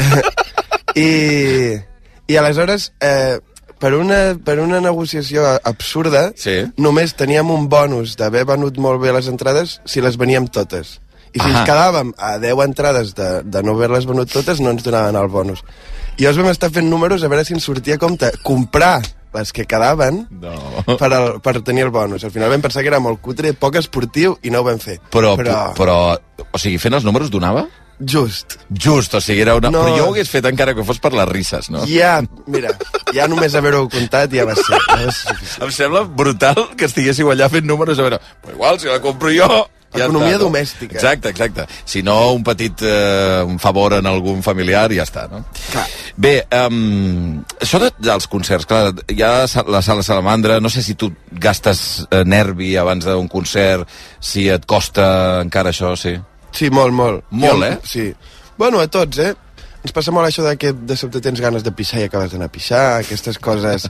I, I aleshores... Eh, per una, per una negociació absurda, sí. només teníem un bonus d'haver venut molt bé les entrades si les veníem totes. I si Ahà. ens quedàvem a deu entrades de, de no haver-les venut totes, no ens donaven el bonus. I llavors vam estar fent números a veure si ens sortia a compte comprar les que quedaven no. per, al, per tenir el bonus. Al final vam pensar que era molt cutre, poc esportiu, i no ho vam fer. Però, però... però o sigui, fent els números donava? Just. Just, o sigui, era una... No. Però jo ho hagués fet encara que fos per les risses, no? Ja, mira, ja només haver-ho comptat ja va ser. Ja va ser suficient. Em sembla brutal que estiguéssiu allà fent números a veure, però igual, si la compro jo... Ja Economia està, no? domèstica. Exacte, exacte. Si no, un petit eh, un favor en algun familiar i ja està, no? Clar. Bé, um, això de, dels concerts, clar, hi ha la Sala Salamandra, no sé si tu gastes eh, nervi abans d'un concert, si et costa encara això, sí? Sí, molt, molt. Molt, jo, eh? Sí. Bueno, a tots, eh? Ens passa molt això de que de sobte tens ganes de pixar i acabes d'anar a pixar, aquestes coses...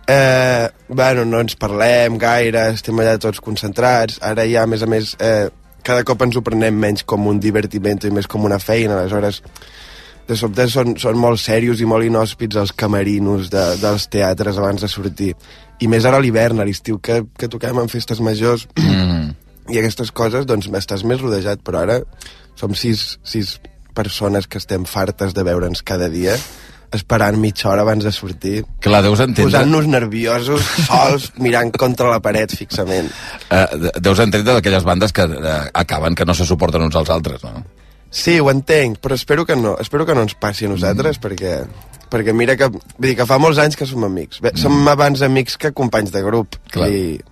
Eh, bueno, no ens parlem gaire, estem allà tots concentrats, ara ja, a més a més, eh, cada cop ens ho prenem menys com un divertiment i més com una feina, aleshores de sobte són, són molt serios i molt inhòspits els camerinos de, dels teatres abans de sortir. I més ara a l'hivern, a l'estiu, que, que toquem en festes majors Mm. i aquestes coses, doncs estàs més rodejat, però ara som sis, sis persones que estem fartes de veure'ns cada dia, esperant mitja hora abans de sortir. Clar, deus entendre... Posant-nos nerviosos, sols, mirant contra la paret fixament. Uh, deus entendre d'aquelles bandes que uh, acaben que no se suporten uns als altres, no? Sí, ho entenc, però espero que no, espero que no ens passi a nosaltres, mm. perquè, perquè mira que, vull dir que fa molts anys que som amics. Bé, mm. Som abans amics que companys de grup. Clar. I,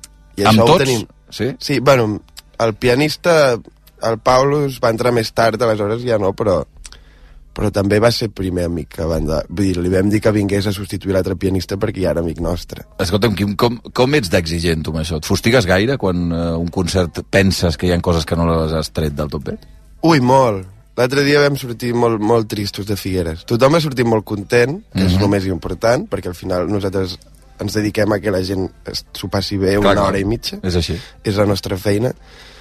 i Amb això tots? ho tenim. Sí? Sí, bueno, el pianista, el Paulus, va entrar més tard, aleshores ja no, però però també va ser primer amic que van de... Vull dir, li vam dir que vingués a substituir l'altre pianista perquè ja era amic nostre. Escolta'm, Quim, com, com ets d'exigent tu amb això? Et fustigues gaire quan uh, un concert penses que hi ha coses que no les has tret del tot bé? Ui, molt. L'altre dia vam sortir molt, molt tristos de Figueres. Tothom va sortir molt content, que mm-hmm. és el més important, perquè al final nosaltres ens dediquem a que la gent s'ho passi bé una clar, hora i mitja. És així. És la nostra feina.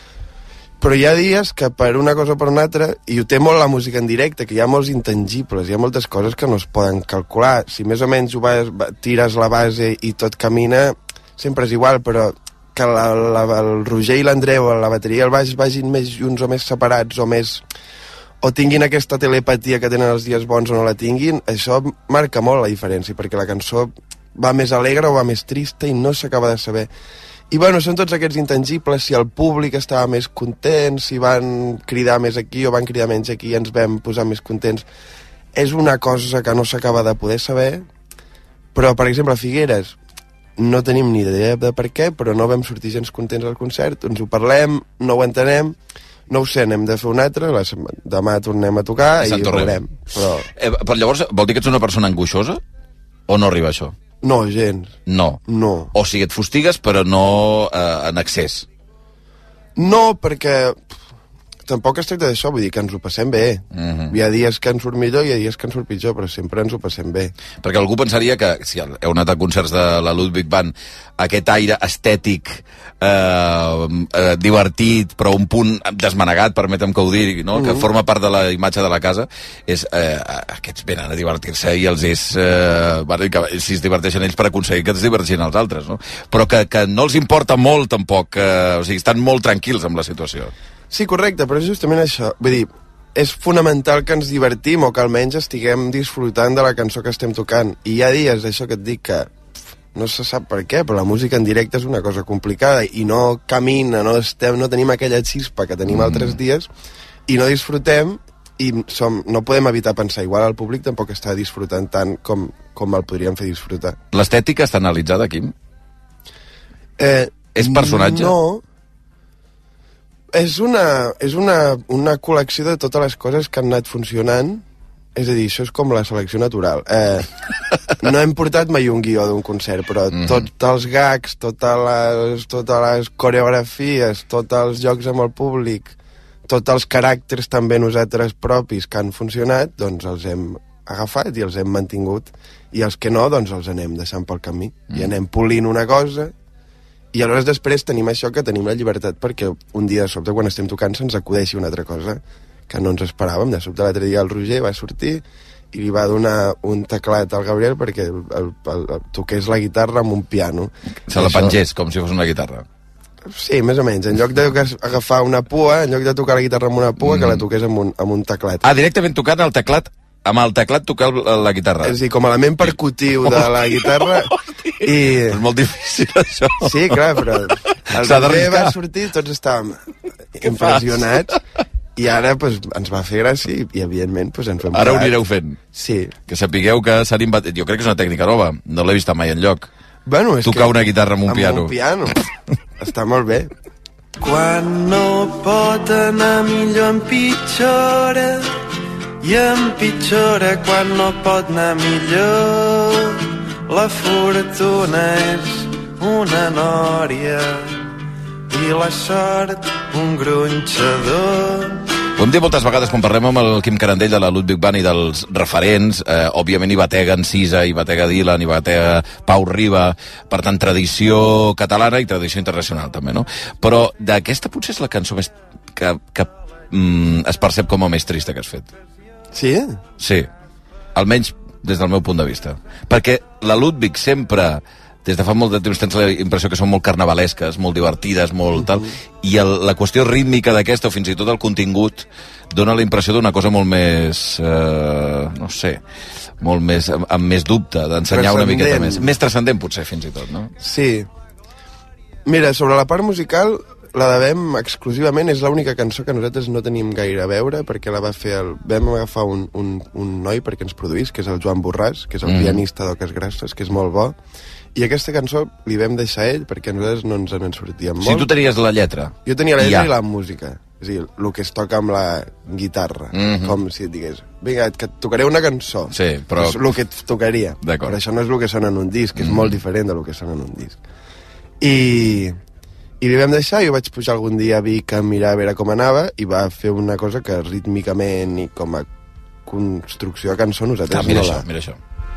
Però hi ha dies que per una cosa o per una altra, i ho té molt la música en directe, que hi ha molts intangibles, hi ha moltes coses que no es poden calcular. Si més o menys ho vas, tires la base i tot camina, sempre és igual, però que la, la, el Roger i l'Andreu, la bateria i el baix, vagin més junts o més separats o més... o tinguin aquesta telepatia que tenen els dies bons o no la tinguin, això marca molt la diferència, perquè la cançó va més alegre o va més trista i no s'acaba de saber. I bueno, són tots aquests intangibles, si el públic estava més content, si van cridar més aquí o van cridar menys aquí i ens vam posar més contents. És una cosa que no s'acaba de poder saber, Però, per exemple, a Figueres no tenim ni idea de per què, però no vam sortir gens contents al concert, ens ho parlem, no ho entenem, no ho sé, n'hem de fer un altre, la setmana, demà tornem a tocar i ho veurem. Però... Eh, però llavors, vol dir que ets una persona angoixosa? O no arriba això? No, gens. No? No. O sigui, et fustigues, però no eh, en excés? No, perquè... Tampoc es tracta d'això, vull dir que ens ho passem bé. Uh-huh. Hi ha dies que ens surt millor i hi ha dies que ens surt pitjor, però sempre ens ho passem bé. Perquè algú pensaria que, si heu anat a concerts de la Ludwig Band, aquest aire estètic, eh, eh, divertit, però un punt desmanegat, permetem que ho digui, no? Uh-huh. Que forma part de la imatge de la casa, és eh, aquests venen a divertir-se i els és... Eh, bueno, que, si es diverteixen ells per aconseguir que es diverteixin els altres, no? Però que, que no els importa molt, tampoc. Eh, o sigui, estan molt tranquils amb la situació. Sí, correcte, però és justament això. Vull dir, és fonamental que ens divertim o que almenys estiguem disfrutant de la cançó que estem tocant. I hi ha dies, això que et dic, que no se sap per què, però la música en directe és una cosa complicada i no camina, no, estem, no tenim aquella xispa que tenim mm. altres dies i no disfrutem i som, no podem evitar pensar. Igual el públic tampoc està disfrutant tant com, com el podríem fer disfrutar. L'estètica està analitzada, Quim? Eh, és personatge? No. És una, és una, una col·lecció de totes les coses que han anat funcionant. És a dir, això és com la selecció natural. Eh, no hem portat mai un guió d'un concert, però mm-hmm. tots els gags, totes les, totes les coreografies, tots els jocs amb el públic, tots els caràcters també nosaltres propis que han funcionat, doncs els hem agafat i els hem mantingut. I els que no, doncs els anem deixant pel camí. Mm. I anem polint una cosa... I aleshores després tenim això, que tenim la llibertat perquè un dia de sobte quan estem tocant se'ns acudeixi una altra cosa que no ens esperàvem. De sobte l'altre dia el Roger va sortir i li va donar un teclat al Gabriel perquè el, el, el, el toqués la guitarra amb un piano. Se la pengés, com si fos una guitarra. Sí, més o menys. En lloc d'agafar una pua, en lloc de tocar la guitarra amb una pua, mm. que la toqués amb un, amb un teclat. Ah, directament tocant el teclat, amb el teclat tocar la guitarra. És a dir, com a element percutiu de la guitarra... I... És molt difícil, això. Sí, clar, però el Roger va sortir, tots estàvem impressionats, i ara pues, ens va fer gràcia i, i evidentment, pues, ens ho hem Ara ho anireu fent. Sí. Que sapigueu que s'han inventat... Jo crec que és una tècnica nova, no l'he vist mai enlloc. Bueno, és Tocar que... una guitarra amb un amb piano. Amb un piano. Està molt bé. Quan no pot anar millor empitjora i empitjora quan no pot anar millor. La fortuna és una nòria i la sort un gronxador. Ho hem dit moltes vegades quan parlem amb el Quim Carandell de la Ludwig Band i dels referents. Eh, òbviament hi batega Encisa, hi batega Dylan, hi batega Pau Riba, per tant, tradició catalana i tradició internacional també, no? Però d'aquesta potser és la cançó més que, que mm, es percep com a més trista que has fet. Sí? Sí, almenys des del meu punt de vista. Perquè la Ludwig sempre, des de fa molt de temps, tens la impressió que són molt carnavalesques, molt divertides, molt tal, i el, la qüestió rítmica d'aquesta, o fins i tot el contingut, dona la impressió d'una cosa molt més, eh, no sé, molt més, amb, amb més dubte, d'ensenyar una miqueta més. Més transcendent, potser, fins i tot, no? Sí. Mira, sobre la part musical, la de Vem exclusivament és l'única cançó que nosaltres no tenim gaire a veure, perquè la va fer el... Vam agafar un, un, un noi perquè ens produís, que és el Joan Borràs, que és el mm. pianista d'Oques Grasses, que és molt bo, i aquesta cançó li vam deixar a ell perquè nosaltres no ens en sortíem molt. Si tu tenies la lletra. Jo tenia la lletra ja. I la música. És a dir, el que es toca amb la guitarra. Mm-hmm. Com si et digués, vinga, que et tocaré una cançó. Sí, però... És el que et tocaria. Però això no és el que sona en un disc, és mm. molt diferent del que sona en un disc. I... I li vam deixar, jo vaig pujar algun dia a Vic a mirar a veure com anava i va fer una cosa que rítmicament i com a construcció de cançó nosaltres ah, mira no això, la... mira això.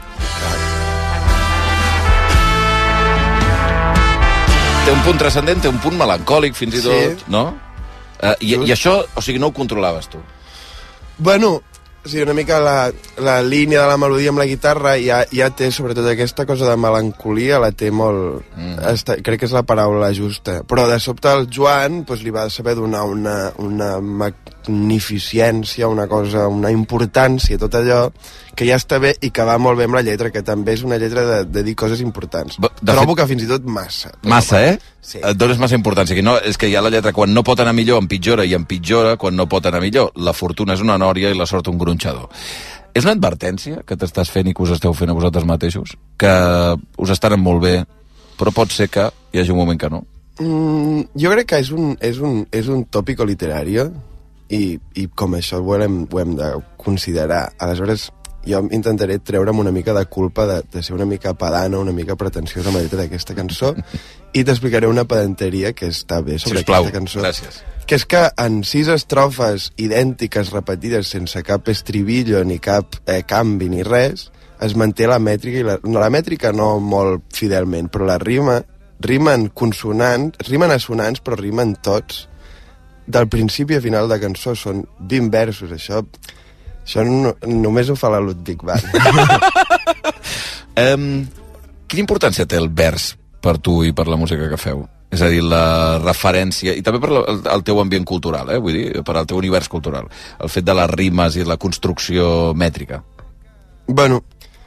Té un punt transcendent, té un punt melancòlic fins i tot, sí. No? Uh, i, I això, o sigui, no ho controlaves tu? Bueno, o sigui, una mica la, la línia de la melodia amb la guitarra ja, ja té, sobretot aquesta cosa de melancolia, la té molt... Mm. Està, crec que és la paraula justa. Però de sobte el Joan pues, li va saber donar una, una magnificència, una cosa, una importància, tot allò que ja està bé i que va molt bé amb la lletra, que també és una lletra de, de dir coses importants. De Trobo fet, que fins i tot massa. Massa, eh? Sí. Et dones massa importància. Que no, és que ja la lletra, quan no pot anar millor, empitjora, i empitjora quan no pot anar millor. La fortuna és una nòria i la sort un gronxador. És una advertència que t'estàs fent i que us esteu fent a vosaltres mateixos? Que us estan molt bé, però pot ser que hi hagi un moment que no? Mm, jo crec que és un, és un, és un tòpico literari i, i com això ho hem, ho hem de considerar. Aleshores, jo intentaré treure'm una mica de culpa de, de ser una mica pedana, una mica pretensiosa amb la lletra d'aquesta cançó i t'explicaré una pedanteria que està bé sobre Sisplau, aquesta cançó. Gràcies. Que és que en sis estrofes idèntiques repetides sense cap estribillo ni cap eh, canvi ni res, es manté la mètrica, i la, no, la mètrica no molt fidelment, però la rima, rimen consonants, rimen assonants, però rimen tots. Del principi a final de cançó són vint versos, això, això no, només ho fa la Ludwig Band. um, quina importància té el vers per tu i per la música que feu? És a dir, la referència, i també per la, el, el teu ambient cultural, eh? Vull dir, per al teu univers cultural, el fet de les rimes i la construcció mètrica. Bueno,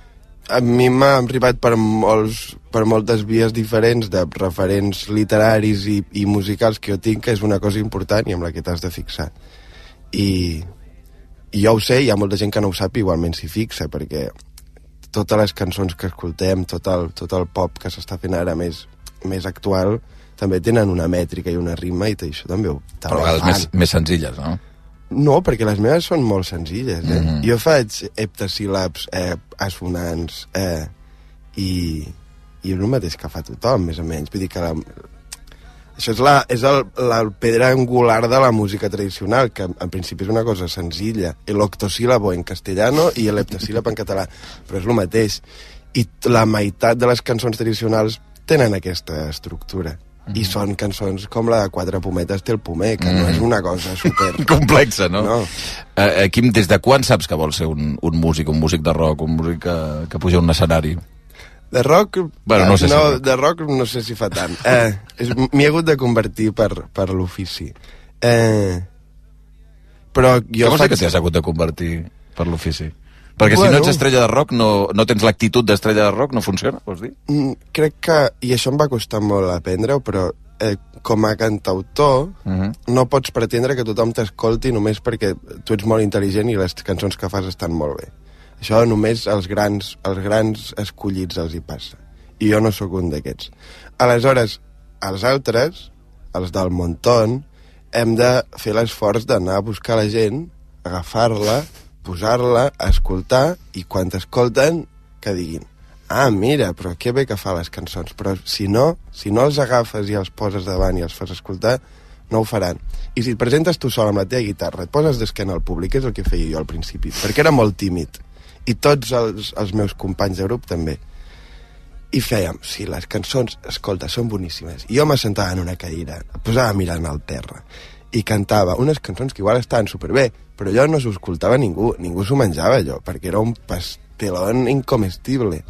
a mi m'ha arribat per, molts, per moltes vies diferents de referents literaris i, i musicals que jo tinc, que és una cosa important i amb la que t'has de fixar. I, I jo ho sé, hi ha molta gent que no ho sap i igualment s'hi fixa, perquè totes les cançons que escoltem, tot el, tot el pop que s'està fent ara més, més actual, també tenen una mètrica i una rima i això també ho també però a vegades més, més senzilles, no? No, perquè les meves són molt senzilles, eh? Mm-hmm. Jo faig heptasíl·labs, eh, assonants, eh, i, i és el mateix que fa tothom, més o menys. Vull dir que la, això és, la, és el, la pedra angular de la música tradicional, que en principi és una cosa senzilla. El octosíl·labo en castellano i l'heptasíl·lab en català, però és el mateix. I la meitat de les cançons tradicionals tenen aquesta estructura. I són cançons com la de Quatre Pometes té el pomer, que mm. no és una cosa super... complexa, no? no. Uh, Quim, des de quan saps que vols ser un, un músic, un músic de rock, un músic que, que puja a un escenari? De rock... Bueno, no sé no, si rock. De rock no sé si fa tant. Eh, M'hi he hagut de convertir per, per l'ofici. Eh, però jo Què vols faig... dir que t'has hagut de convertir per l'ofici? Perquè bueno, si no ets estrella de rock, no, no tens l'actitud d'estrella de rock, no funciona, vols dir? Mm, crec que, i això em va costar molt aprendre-ho, però eh, com a cantautor uh-huh. no pots pretendre que tothom t'escolti només perquè tu ets molt intel·ligent i les cançons que fas estan molt bé. Això només als grans, als grans escollits els hi passa. I jo no sóc un d'aquests. Aleshores, els altres, els del montón, hem de fer l'esforç d'anar a buscar la gent, agafar-la, posar-la, escoltar, i quan t'escolten, que diguin ah, mira, però que bé que fa les cançons. Però si no, si no els agafes i els poses davant i els fas escoltar, no ho faran. I si et presentes tu sol amb la teva guitarra, et poses d'esquena al públic, és el que feia jo al principi, perquè era molt tímid. I tots els, els meus companys de grup també. I fèiem, sí, les cançons, escolta, són boníssimes. I jo m'assentava en una cadira, em posava mirant al terra, i cantava unes cançons que igual estaven superbé, però allò no s'ho escoltava ningú, ningú s'ho menjava allò, perquè era un pastelón incomestible.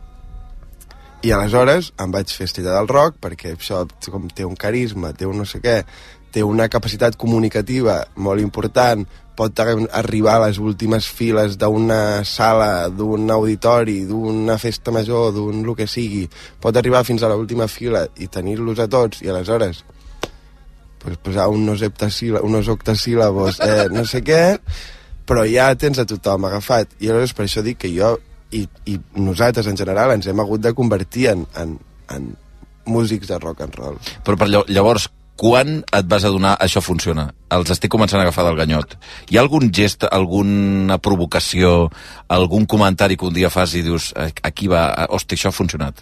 I aleshores em vaig fer estrella del rock, perquè això com té un carisma, té un no sé què, té una capacitat comunicativa molt important, pot arribar a les últimes files d'una sala, d'un auditori, d'una festa major, d'un el que sigui, pot arribar fins a l'última fila i tenir-los a tots, i aleshores pues, posar unos, unos octasíl·labos, eh, no sé què, però ja tens a tothom agafat. I aleshores per això dic que jo i, i nosaltres en general ens hem hagut de convertir en, en, en músics de rock and roll. Però per llavors, quan et vas adonar això funciona? Els estic començant a agafar del ganyot. Hi ha algun gest, alguna provocació, algun comentari que un dia fas i dius aquí va, hosti, això ha funcionat?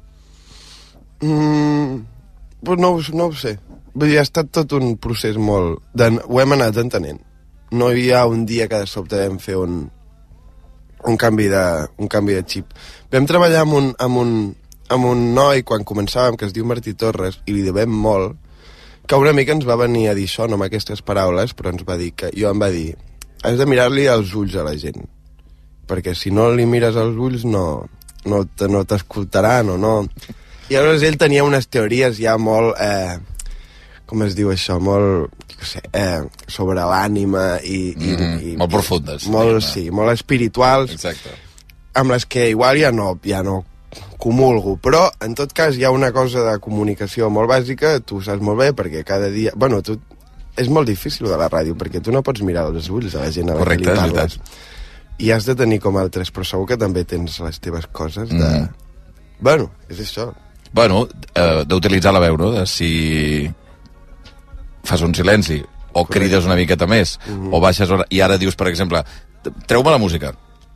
Mm, pues no, no ho sé. Vull dir, ha estat tot un procés molt... De, ho hem anat entenent. No hi ha un dia que de sobte vam fer un, un, canvi de, un canvi de xip. Vam treballar amb un, amb, un, amb un noi quan començàvem, que es diu Martí Torres, i li devem molt, que una mica ens va venir a dir això, no amb aquestes paraules, però ens va dir que... Jo em va dir, has de mirar-li als ulls a la gent, perquè si no li mires als ulls no, no, no t'escoltaran o no... I aleshores ell tenia unes teories ja molt... Eh, com es diu això, molt, no sé, eh, sobre l'ànima i, i, mm, i... Molt profundes. Molt, sí, molt espirituals. Exacte. Amb les que igual ja no, ja no comulgo, però en tot cas hi ha una cosa de comunicació molt bàsica, tu saps molt bé, perquè cada dia... Bueno, tu... És molt difícil de la ràdio, perquè tu no pots mirar els ulls a la gent a la que li parles. i has de tenir com altres, però segur que també tens les teves coses de... Mm. Bueno, és això. Bueno, eh, d'utilitzar la veu, no? De si fas un silenci o correcte, crides una miqueta més, mm-hmm, o baixes una... i ara dius, per exemple, treu-me la música.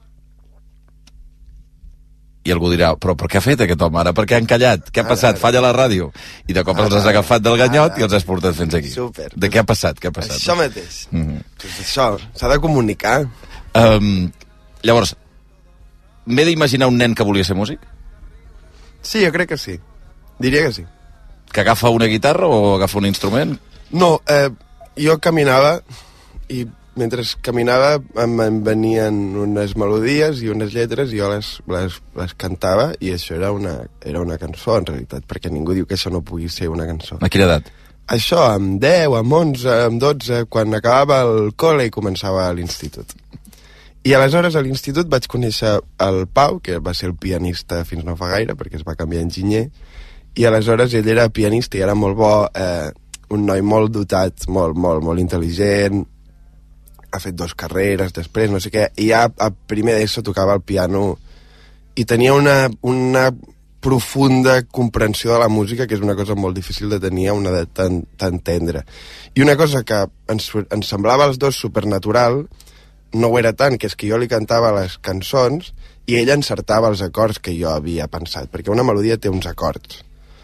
I algú dirà, però, però què ha fet aquest home ara? Per què han callat? Què ha passat? Falla la ràdio. I de cop els has agafat del ganyot i els has portat fins aquí. Super. De què ha passat? Què ha passat? Això mateix. Mm-hmm. Pues això, s'ha de comunicar. Um, llavors, m'he d'imaginar un nen que volia ser músic? Sí, jo crec que sí. Diria que sí. Que agafa una guitarra o agafa un instrument? No, eh, jo caminava i mentre caminava em, em venien unes melodies i unes lletres i jo les, les, les cantava i això era una, era una cançó en realitat, perquè ningú diu que això no pugui ser una cançó. A quina edat? Això, amb deu, amb onze, amb dotze, quan acabava el col·le i començava l'institut. I aleshores a l'institut vaig conèixer el Pau, que va ser el pianista fins no fa gaire, perquè es va canviar a enginyer, i aleshores ell era pianista i era molt bo, eh, un noi molt dotat, molt, molt, molt intel·ligent, ha fet dues carreres després, no sé què, i ja a primer d'ESO tocava el piano i tenia una, una profunda comprensió de la música, que és una cosa molt difícil de tenir a una edat tan, tan tendra. I una cosa que ens, ens semblava als dos supernatural, no ho era tant, que és que jo li cantava les cançons i ell encertava els acords que jo havia pensat, perquè una melodia té uns acords.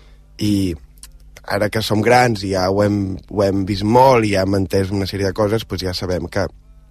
I ara que som grans i ja ho hem, ho hem vist molt i ja hem entès una sèrie de coses, doncs ja sabem que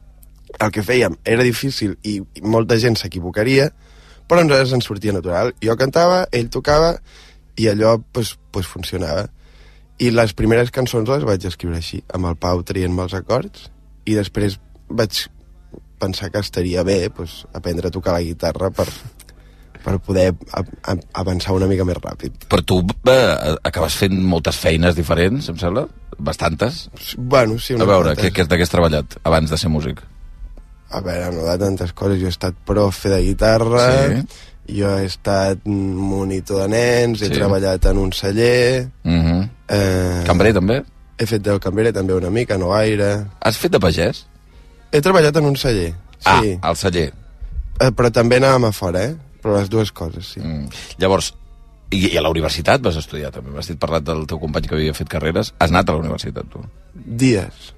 el que fèiem era difícil i molta gent s'equivocaria, però a nosaltres ens sortia natural. Jo cantava, ell tocava i allò doncs, doncs funcionava. I les primeres cançons les vaig escriure així, amb el Pau traient-me els acords, i després vaig pensar que estaria bé doncs, aprendre a tocar la guitarra per... per poder a, a, avançar una mica més ràpid. Però tu eh, acabes fent moltes feines diferents, em sembla? Bastantes? Bueno, sí. A veure, què, què, de què has treballat abans de ser músic? A veure, no de tantes coses. Jo he estat profe de guitarra, sí. Jo he estat monitor de nens, he sí. treballat en un celler... Uh-huh. eh, cambrer, també? He fet del cambrer també una mica, no gaire. Has fet de pagès? He treballat en un celler, sí. Ah, al celler. Eh, però també anàvem a fora, eh? Però les dues coses, sí. Mm. Llavors, i, i a la universitat vas estudiar també? M'has dit parlat del teu company que havia fet carreres. Has anat a la universitat, tu? Dies.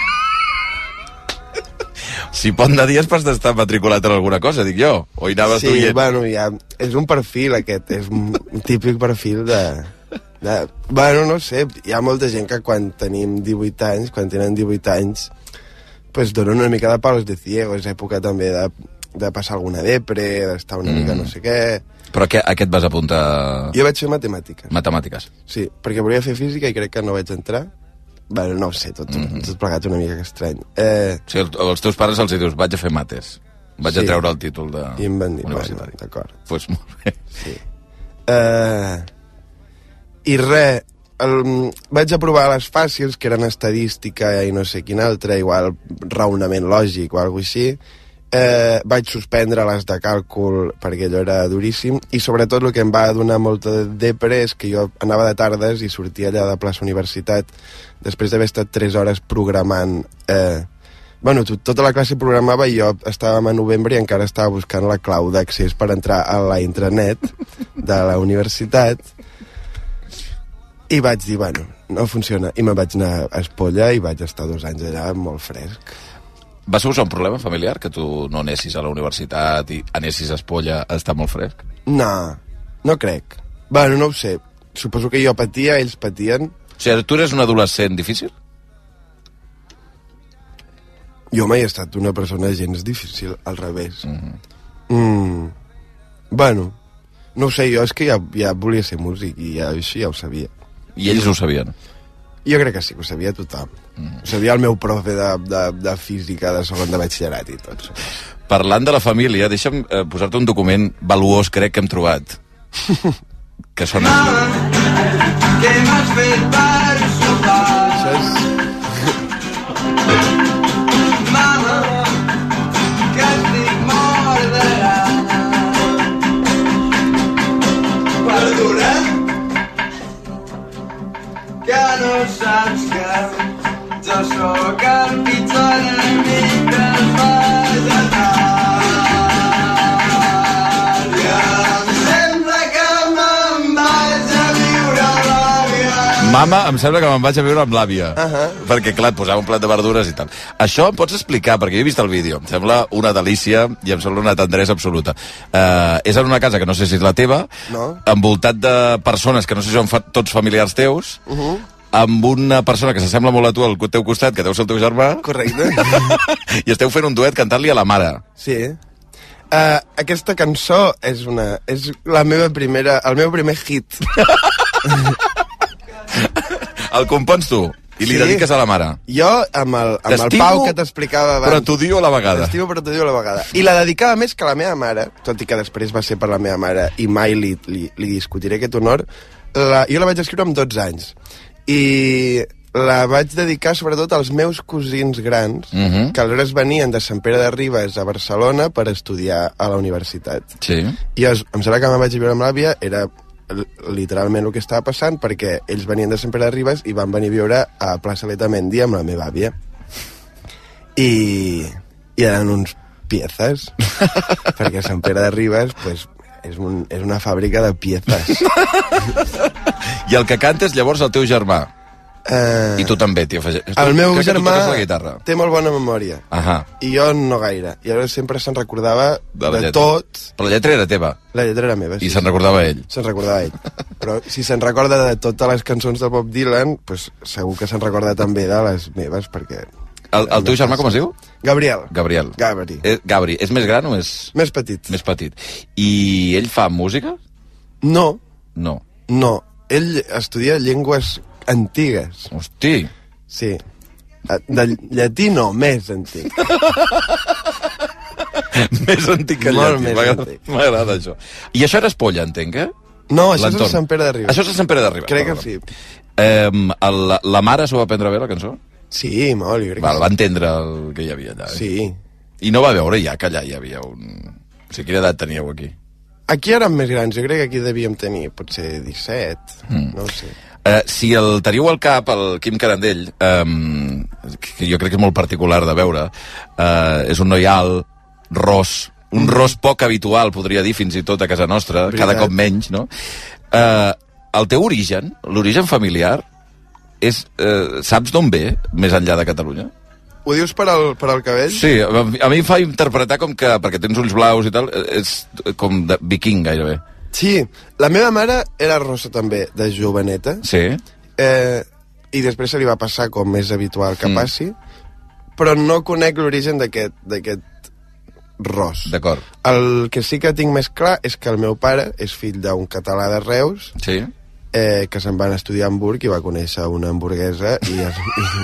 Si pot anar dies pots estar matriculat en alguna cosa, dic jo. O hi anaves sí, tu i... bueno, ja, és un perfil aquest, és un típic perfil de, de... Bueno, no sé, hi ha molta gent que quan tenim divuit anys, quan tenen divuit anys, pues donen una mica de palos de ciego, és època també de... de passar alguna depre, d'estar una mm. mica no sé què... Però què, a què et vas apuntar? Jo vaig fer matemàtiques. Matemàtiques. Sí, perquè volia fer física i crec que no vaig entrar. Bueno, no ho sé, tot, mm-hmm. tot plegat una mica estrany. Eh... O sigui, els teus pares els dius, vaig a fer mates. Vaig sí. a treure el títol de I em van dir, universitari. Bueno, d'acord. Doncs pues, molt bé. Sí. Eh... I res, el... vaig aprovar les fàcils, que eren estadística i no sé quina altra, igual raonament lògic o alguna així. Eh, vaig suspendre les de càlcul perquè allò era duríssim i sobretot el que em va donar molta depre és que jo anava de tardes i sortia allà de plaça Universitat després d'haver estat tres hores programant eh, bueno, tot, tota la classe programava i jo estàvem a novembre i encara estava buscant la clau d'accés per entrar a la intranet de la universitat i vaig dir, bueno, no funciona i me'n vaig anar a Espolla i vaig estar dos anys allà molt fresc. Va suposar un problema familiar que tu no anessis a la universitat i anessis a Espolla a estar molt fresc? No, no crec. Bueno, no ho sé. Suposo que jo patia, ells patien. O sigui, tu eres un adolescent difícil? Jo mai he estat una persona gens difícil, al revés. Mm-hmm. Mm. Bueno, no ho sé, jo és que ja, ja volia ser músic i ja, així ja ho sabia. I ells ho sabien? Jo crec que sí, ho sabia tothom. Mm. Ho sabia el meu profe de, de, de física de segon de batxillerat i tot. Parlant de la família, deixa'm eh, posar-te un document valuós, crec que hem trobat. Que sona així. Què m'has fet per sopar? Això és... Mama, que estic mort de gana. Perdona, que no saps que jo sóc el pitjor enemic que es vas anar. Mama, em sembla que me'n vaig a viure amb l'àvia. Uh -huh. Perquè, clar, et posava un plat de verdures i tal. Això em pots explicar, perquè jo he vist el vídeo. Em sembla una delícia i em sembla una tendresa absoluta. Uh, és en una casa que no sé si és la teva, no. envoltat de persones que no sé si són fa tots familiars teus, uh -huh. amb una persona que s'assembla molt a tu al teu costat, que deu ser el teu germà. Correcte. I esteu fent un duet cantant-li a la mare. Sí. Uh, aquesta cançó és una és la meva primera, el meu primer hit. El compons tu i li Sí. dediques a la mare. Jo, amb el, amb el T'estimo, Pau que t'explicava abans... però t'odio a la vegada. T'estimo, però t'odio a la vegada. I la dedicava més que a la meva mare, tot i que després va ser per la meva mare i mai li, li, li discutiré aquest honor. La, jo la vaig escriure amb dotze anys. I la vaig dedicar sobretot als meus cosins grans, Uh -huh. que aleshores venien de Sant Pere de Ribes a Barcelona per estudiar a la universitat. Sí. I jo, em sembla que me'n vaig a viure amb l'àvia, era literalment el que estava passant, perquè ells venien de Sant Pere de Ribes i van venir a viure a Plaça Letamendi amb la meva àvia. I, i eren uns piezas, perquè Sant Pere de Ribes pues, és, un, és una fàbrica de piezas. I el que cantes llavors el teu germà. Uh, I tu també t'hi afegeixes. El meu Crec que tu germà toques la guitarra. té molt bona memòria. Ahà. I jo no gaire. I llavors sempre se'n recordava De de, la de lletra. tot. Però la lletra era teva. La lletra era meva, sí. I se'n recordava ell. Se'n recordava ell. Però si se'n recorda de totes les cançons de Bob Dylan, pues, segur que se'n recorda també de les meves, perquè... El, el teu germà com es diu? Gabriel. Gabriel. Gabri. Eh, Gabri. És més gran o és... Més petit. Més petit. I ell fa música? No. No. No. Ell estudia llengües antigues. Hosti. Sí. De llatí no, més antic. Més antic que el Molt llatí. més M'agrada antic. m'agrada això. I això era Espolla, entenc, eh? No, això és L'entorn. a Sant Pere de Ribes. Això és a Sant Pere de Ribes. Crec que perdona. sí. Eh, el, la, la mare s'ho va prendre bé, la cançó? Sí, molt, jo crec Va, que va entendre el que hi havia allà. Eh? Sí. I no va veure ja que allà hi havia un... O sigui, quina edat teníeu aquí? Aquí érem més grans, jo crec que aquí devíem tenir potser disset, mm. no ho sé. Uh, si el teniu al cap, el Quim Carandell, um, que jo crec que és molt particular de veure, uh, és un noi alt, ros, un ros poc habitual, podria dir, fins i tot a casa nostra, Veritat. cada cop menys, no? Uh, el teu origen, l'origen familiar, és, uh, saps d'on ve, més enllà de Catalunya? Ho dius per al, per al cabell? Sí, a a mi em fa interpretar com que, perquè tens ulls blaus i tal, és com de viking gairebé. Sí, la meva mare era rossa també, de joveneta. Sí. Eh, I després se li va passar com més habitual que Mm. passi, però no conec l'origen d'aquest d'aquest ros. D'acord. El que sí que tinc més clar és que el meu pare és fill d'un català de Reus, Sí. eh, que se'n van estudiar a Hamburg i va conèixer una hamburguesa i... Es...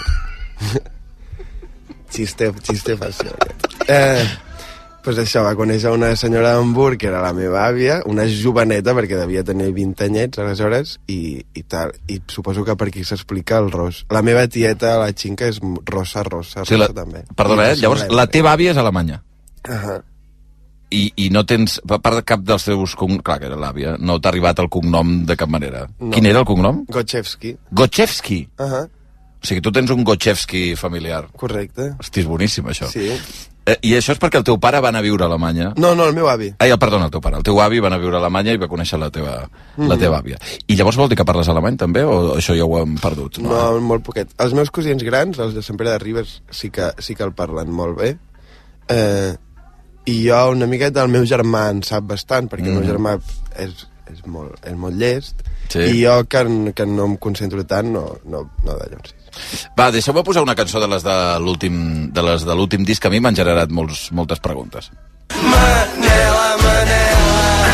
xiste, xiste fàcil. Eh, pues això, va conèixer una senyora d'Hamburg, que era la meva àvia, una joveneta, perquè devia tenir vint anyets aleshores, i, i tal. I suposo que per aquí s'explica el ros. La meva tieta, la xinca, és rossa, rossa, Sí, rossa la, també. perdona, eh? I Llavors, la teva àvia és alemanya. Uh -huh. I, I no tens, a part de cap dels teus cognoms, clar que era l'àvia, no t'ha arribat el cognom de cap manera. No. Quin era el cognom? Gotchevski. Gotchevski. Uh -huh. O sigui, tu tens un Gotchevski familiar. Correcte. Hosti, és boníssim, això. Sí. Eh, I això és perquè el teu pare va anar a viure a Alemanya. No, no, el meu avi. Ai, perdona, el teu pare. El teu avi va anar a viure a Alemanya i va conèixer la teva, Mhm. la teva àvia. I llavors vol dir que parles alemany, també? O això ja ho hem perdut? No, no molt poquet. Els meus cosins grans, els de Sant Pere de Ribes, sí que, sí que el parlen molt bé. Eh, I jo una miqueta, el meu germà en sap bastant, perquè mm. el meu germà és, és, molt, és molt llest, Sí. i jo, que, que no em concentro tant, no, no, no d'allò, sí. Va, deixeu-me posar una cançó de les de l'últim de les de l'últim disc, que a mi m'han generat molts, moltes preguntes. Manela, Manela,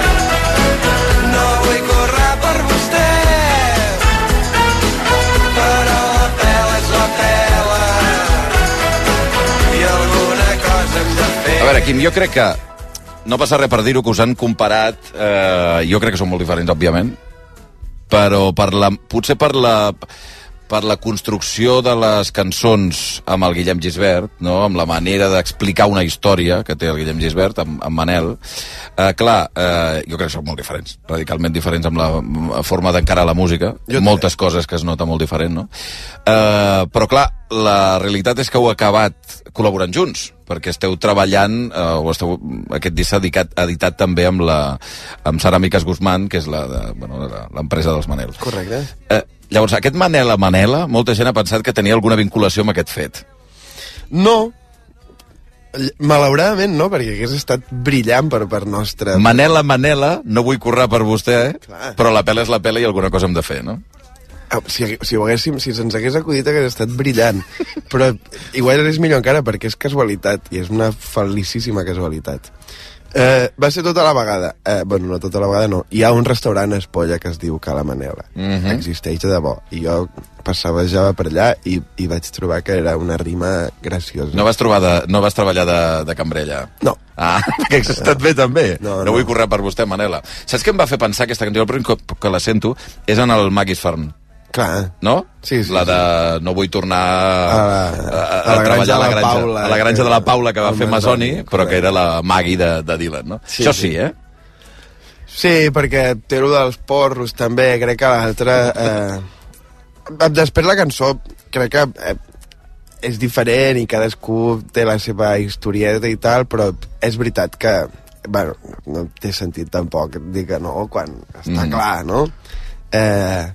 no vull córrer per vostè, però la pela és la pela, i alguna cosa hem de fer. A veure, Quim, jo crec que no passa res per dir-ho, que us han comparat, eh, jo crec que són molt diferents, òbviament, però per la, potser per la per la construcció de les cançons amb el Guillem Gisbert, no? Amb la manera d'explicar una història que té el Guillem Gisbert, amb, amb Manel, eh, clar, eh, jo crec que són molt diferents, radicalment diferents amb la forma d'encarar la música, Jo moltes també. Coses que es nota molt diferent, no? Eh, però clar, la realitat és que heu acabat col·laborant junts. perquè esteu treballant, eh, o esteu, aquest disc s'ha editat, editat també amb, la, amb Ceràmiques Guzmán, que és la de, bueno, l'empresa dels Manel. Correcte. Eh, llavors, aquest Manela Manela, molta gent ha pensat que tenia alguna vinculació amb aquest fet. No, malauradament no, perquè hagués estat brillant per part nostra. Manela Manela, no vull currar per vostè, eh? Però la pela és la pela i alguna cosa hem de fer, no? Si, si, ho haguéssim, si se'ns hagués acudit hagués estat brillant, però igual és millor encara perquè és casualitat i és una felicíssima casualitat. Eh, va ser tota la vegada, eh, bueno, no tota la vegada no, hi ha un restaurant a Espolla que es diu Cala Manela, mm-hmm. existeix de debò, i jo passava per allà i, i vaig trobar que era una rima graciosa. No vas, trobar de, no vas treballar de, de cambrer allà? No. Ah, que has estat bé també. No, no, no vull currar per vostè, Manela. Saps què em va fer pensar aquesta cançó? El primer cop que la sento és en el Maggie's Farm. Clar. No? Sí, sí. La de no vull tornar a, a, a, a, a treballar a la granja, Paula, a la granja de la Paula que va fer Masoni, però que era la Maggie de, de Dylan, no? Sí, Això sí, sí, eh? Sí, perquè té allò dels porros també, crec que l'altre... Eh... Després la cançó crec que eh, és diferent i cadascú té la seva historieta i tal, però és veritat que, bueno, no té sentit tampoc dir que no, quan està mm. clar, no? Eh...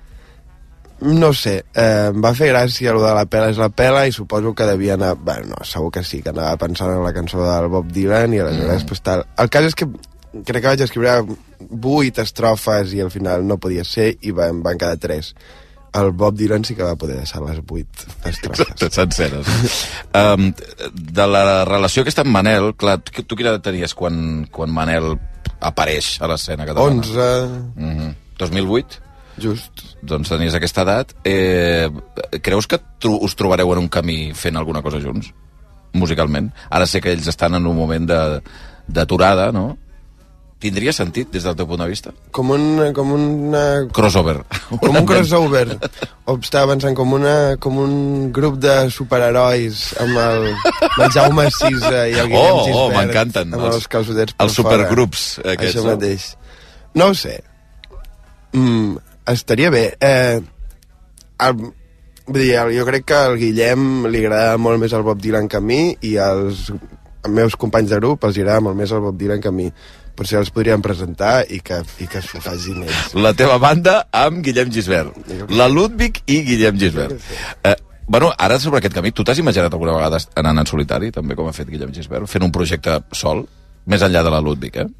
No sé, eh, em va fer gràcia allò de la pela és la pela i suposo que devia anar... Bueno, no, segur que sí, que anava pensant en la cançó del Bob Dylan i aleshores mm. pues, tal. El cas és que crec que vaig escriure vuit estrofes i al final no podia ser i van, van quedar tres. El Bob Dylan sí que va poder deixar les vuit estrofes. Senceres. um, de la relació aquesta amb Manel, clar, tu, tu quina edat tenies quan, quan Manel apareix a l'escena catalana? onze. Mm-hmm. dos mil vuit? Just. Doncs tenies aquesta edat. Eh, creus que tro us trobareu en un camí fent alguna cosa junts? Musicalment? Ara sé que ells estan en un moment d'aturada, no? Tindria sentit, des del teu punt de vista? Com un... Com una... Crossover. Com un crossover. O estava pensant com, una, com un grup de superherois amb el, amb el Jaume Sisa i el Guillem oh, Gisbert. Oh, m'encanten. Amb els, els calçotets per els supergrups fora. Aquests, Això mateix. No ho sé. Mm, estaria bé. Eh, el, vull dir, jo crec que al Guillem li agrada molt més el Bob Dylan que a mi i als meus companys de grup els agrada molt més el Bob Dylan que a mi. Potser els podríem presentar i que, i que s'ho facin ells. La teva banda amb Guillem Gisbert. La Ludwig i Guillem Gisbert. Eh, bueno, ara sobre aquest camí, tu t'has imaginat alguna vegada anant en solitari, també com ha fet Guillem Gisbert, fent un projecte sol, més enllà de la Ludwig, eh?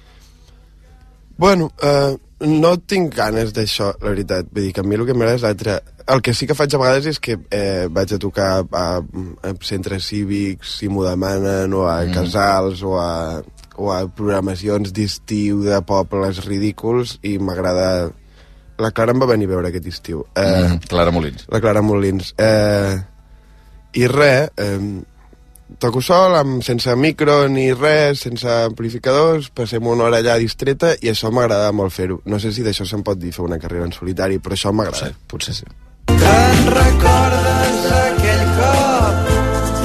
Bueno, eh, no tinc ganes d'això, la veritat. Vull dir que a mi el que m'agrada és l'altre. El que sí que faig a vegades és que eh, vaig a tocar a, a centres cívics, si m'ho demanen, o a mm. casals, o a, o a programacions d'estiu de pobles ridículs, i m'agrada... La Clara em va venir a veure aquest estiu. Eh, mm, Clara Molins. La Clara Molins. Eh, I res... Eh, toco sol, amb, sense micro ni res, sense amplificadors, passem una hora allà distreta i això m'agrada molt fer-ho. No sé si d'això se'n pot dir fer una carrera en solitari, però això m'agrada. Potser, potser sí. Te'n recordes aquell cop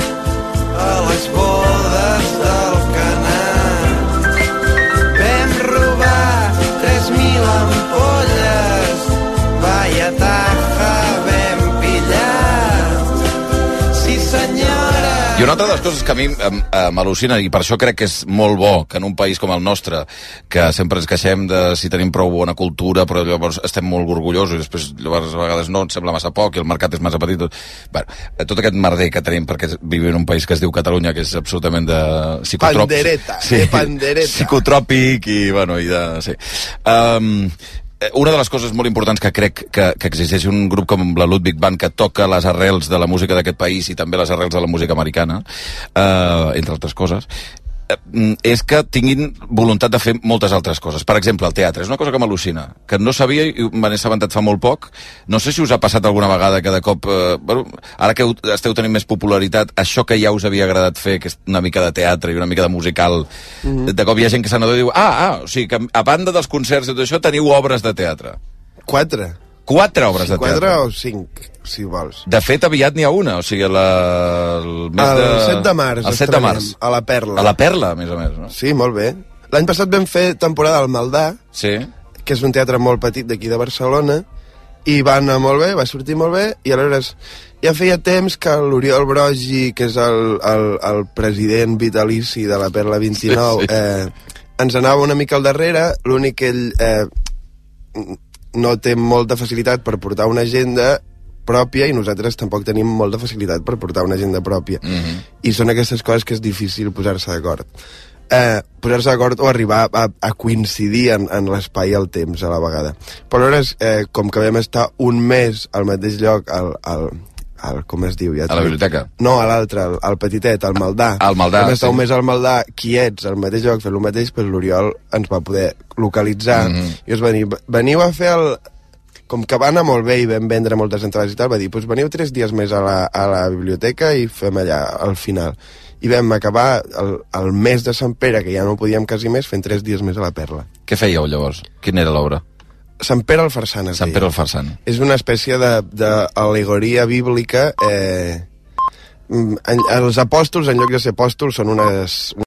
a les bodes del Canà? Vam robar tres mil ampolles, vaya taja vam pillar. Sí senyora. I una altra de les coses que a mi m'al·lucina, i per això crec que és molt bo que en un país com el nostre, que sempre ens queixem de si tenim prou bona cultura, però llavors estem molt orgullosos i després llavors a vegades no, ens sembla massa poc i el mercat és massa petit. Bueno, tot aquest merder que tenim perquè vivim en un país que es diu Catalunya, que és absolutament de psicotròpic. Pandereta, sí, de pandereta. Psicotròpic i, bueno, i de... Sí. Um, una de les coses molt importants que crec que, que existeix un grup com la Ludwig Band que toca les arrels de la música d'aquest país i també les arrels de la música americana, eh, entre altres coses, eh, és que tinguin voluntat de fer moltes altres coses. Per exemple, el teatre. És una cosa que m'al·lucina, que no sabia i me n'he assabentat fa molt poc. No sé si us ha passat alguna vegada que de cop... Eh, bueno, ara que esteu tenint més popularitat, això que ja us havia agradat fer, que és una mica de teatre i una mica de musical, mm-hmm. de cop hi ha gent que se n'adona i diu ah, ah, o sigui que a banda dels concerts i tot això teniu obres de teatre. Quatre. Quatre obres sí, de teatre. Quatre o cinc, si vols. De fet, aviat n'hi ha una, o sigui, la, el mes el de... set de març. El set de març. A la Perla. A la Perla, a més a més, no? Sí, molt bé. L'any passat vam fer temporada al Maldà, sí. que és un teatre molt petit d'aquí de Barcelona, I va anar molt bé, va sortir molt bé, i aleshores ja feia temps que l'Oriol Brogi, que és el, el, el president vitalici de la Perla vint-i-nou, sí, sí. Eh, ens anava una mica al darrere. L'únic que ell eh, no té molta facilitat per portar una agenda pròpia, i nosaltres tampoc tenim molta facilitat per portar una agenda pròpia. Mm-hmm. I són aquestes coses que és difícil posar-se d'acord. Eh, posar-se d'acord o arribar a, a coincidir en, en l'espai i el temps a la vegada. Però aleshores, eh, com que vam estar un mes al mateix lloc, al, al, al com es diu? Ja a la biblioteca? No, a l'altre, al, al petitet, al Maldà. Al Maldà, vam estar sí. un mes al Maldà, quiets, al mateix lloc, fent el mateix, però l'Oriol ens va poder localitzar, mm-hmm. i us va dir, veniu a fer el... Com que va anar molt bé i vam vendre moltes entrades i tal, va dir, doncs veniu tres dies més a la, a la biblioteca i fem allà al final. I vam acabar el, el mes de Sant Pere, que ja no podíem quasi més, fent tres dies més a la Perla. Què fèieu, llavors? Quina era l'obra? Sant Pere el Farsant. Sant Pere el Farsant. És una espècie d'al·legoria bíblica. Eh, els apòstols, en lloc de ser apòstols, són unes...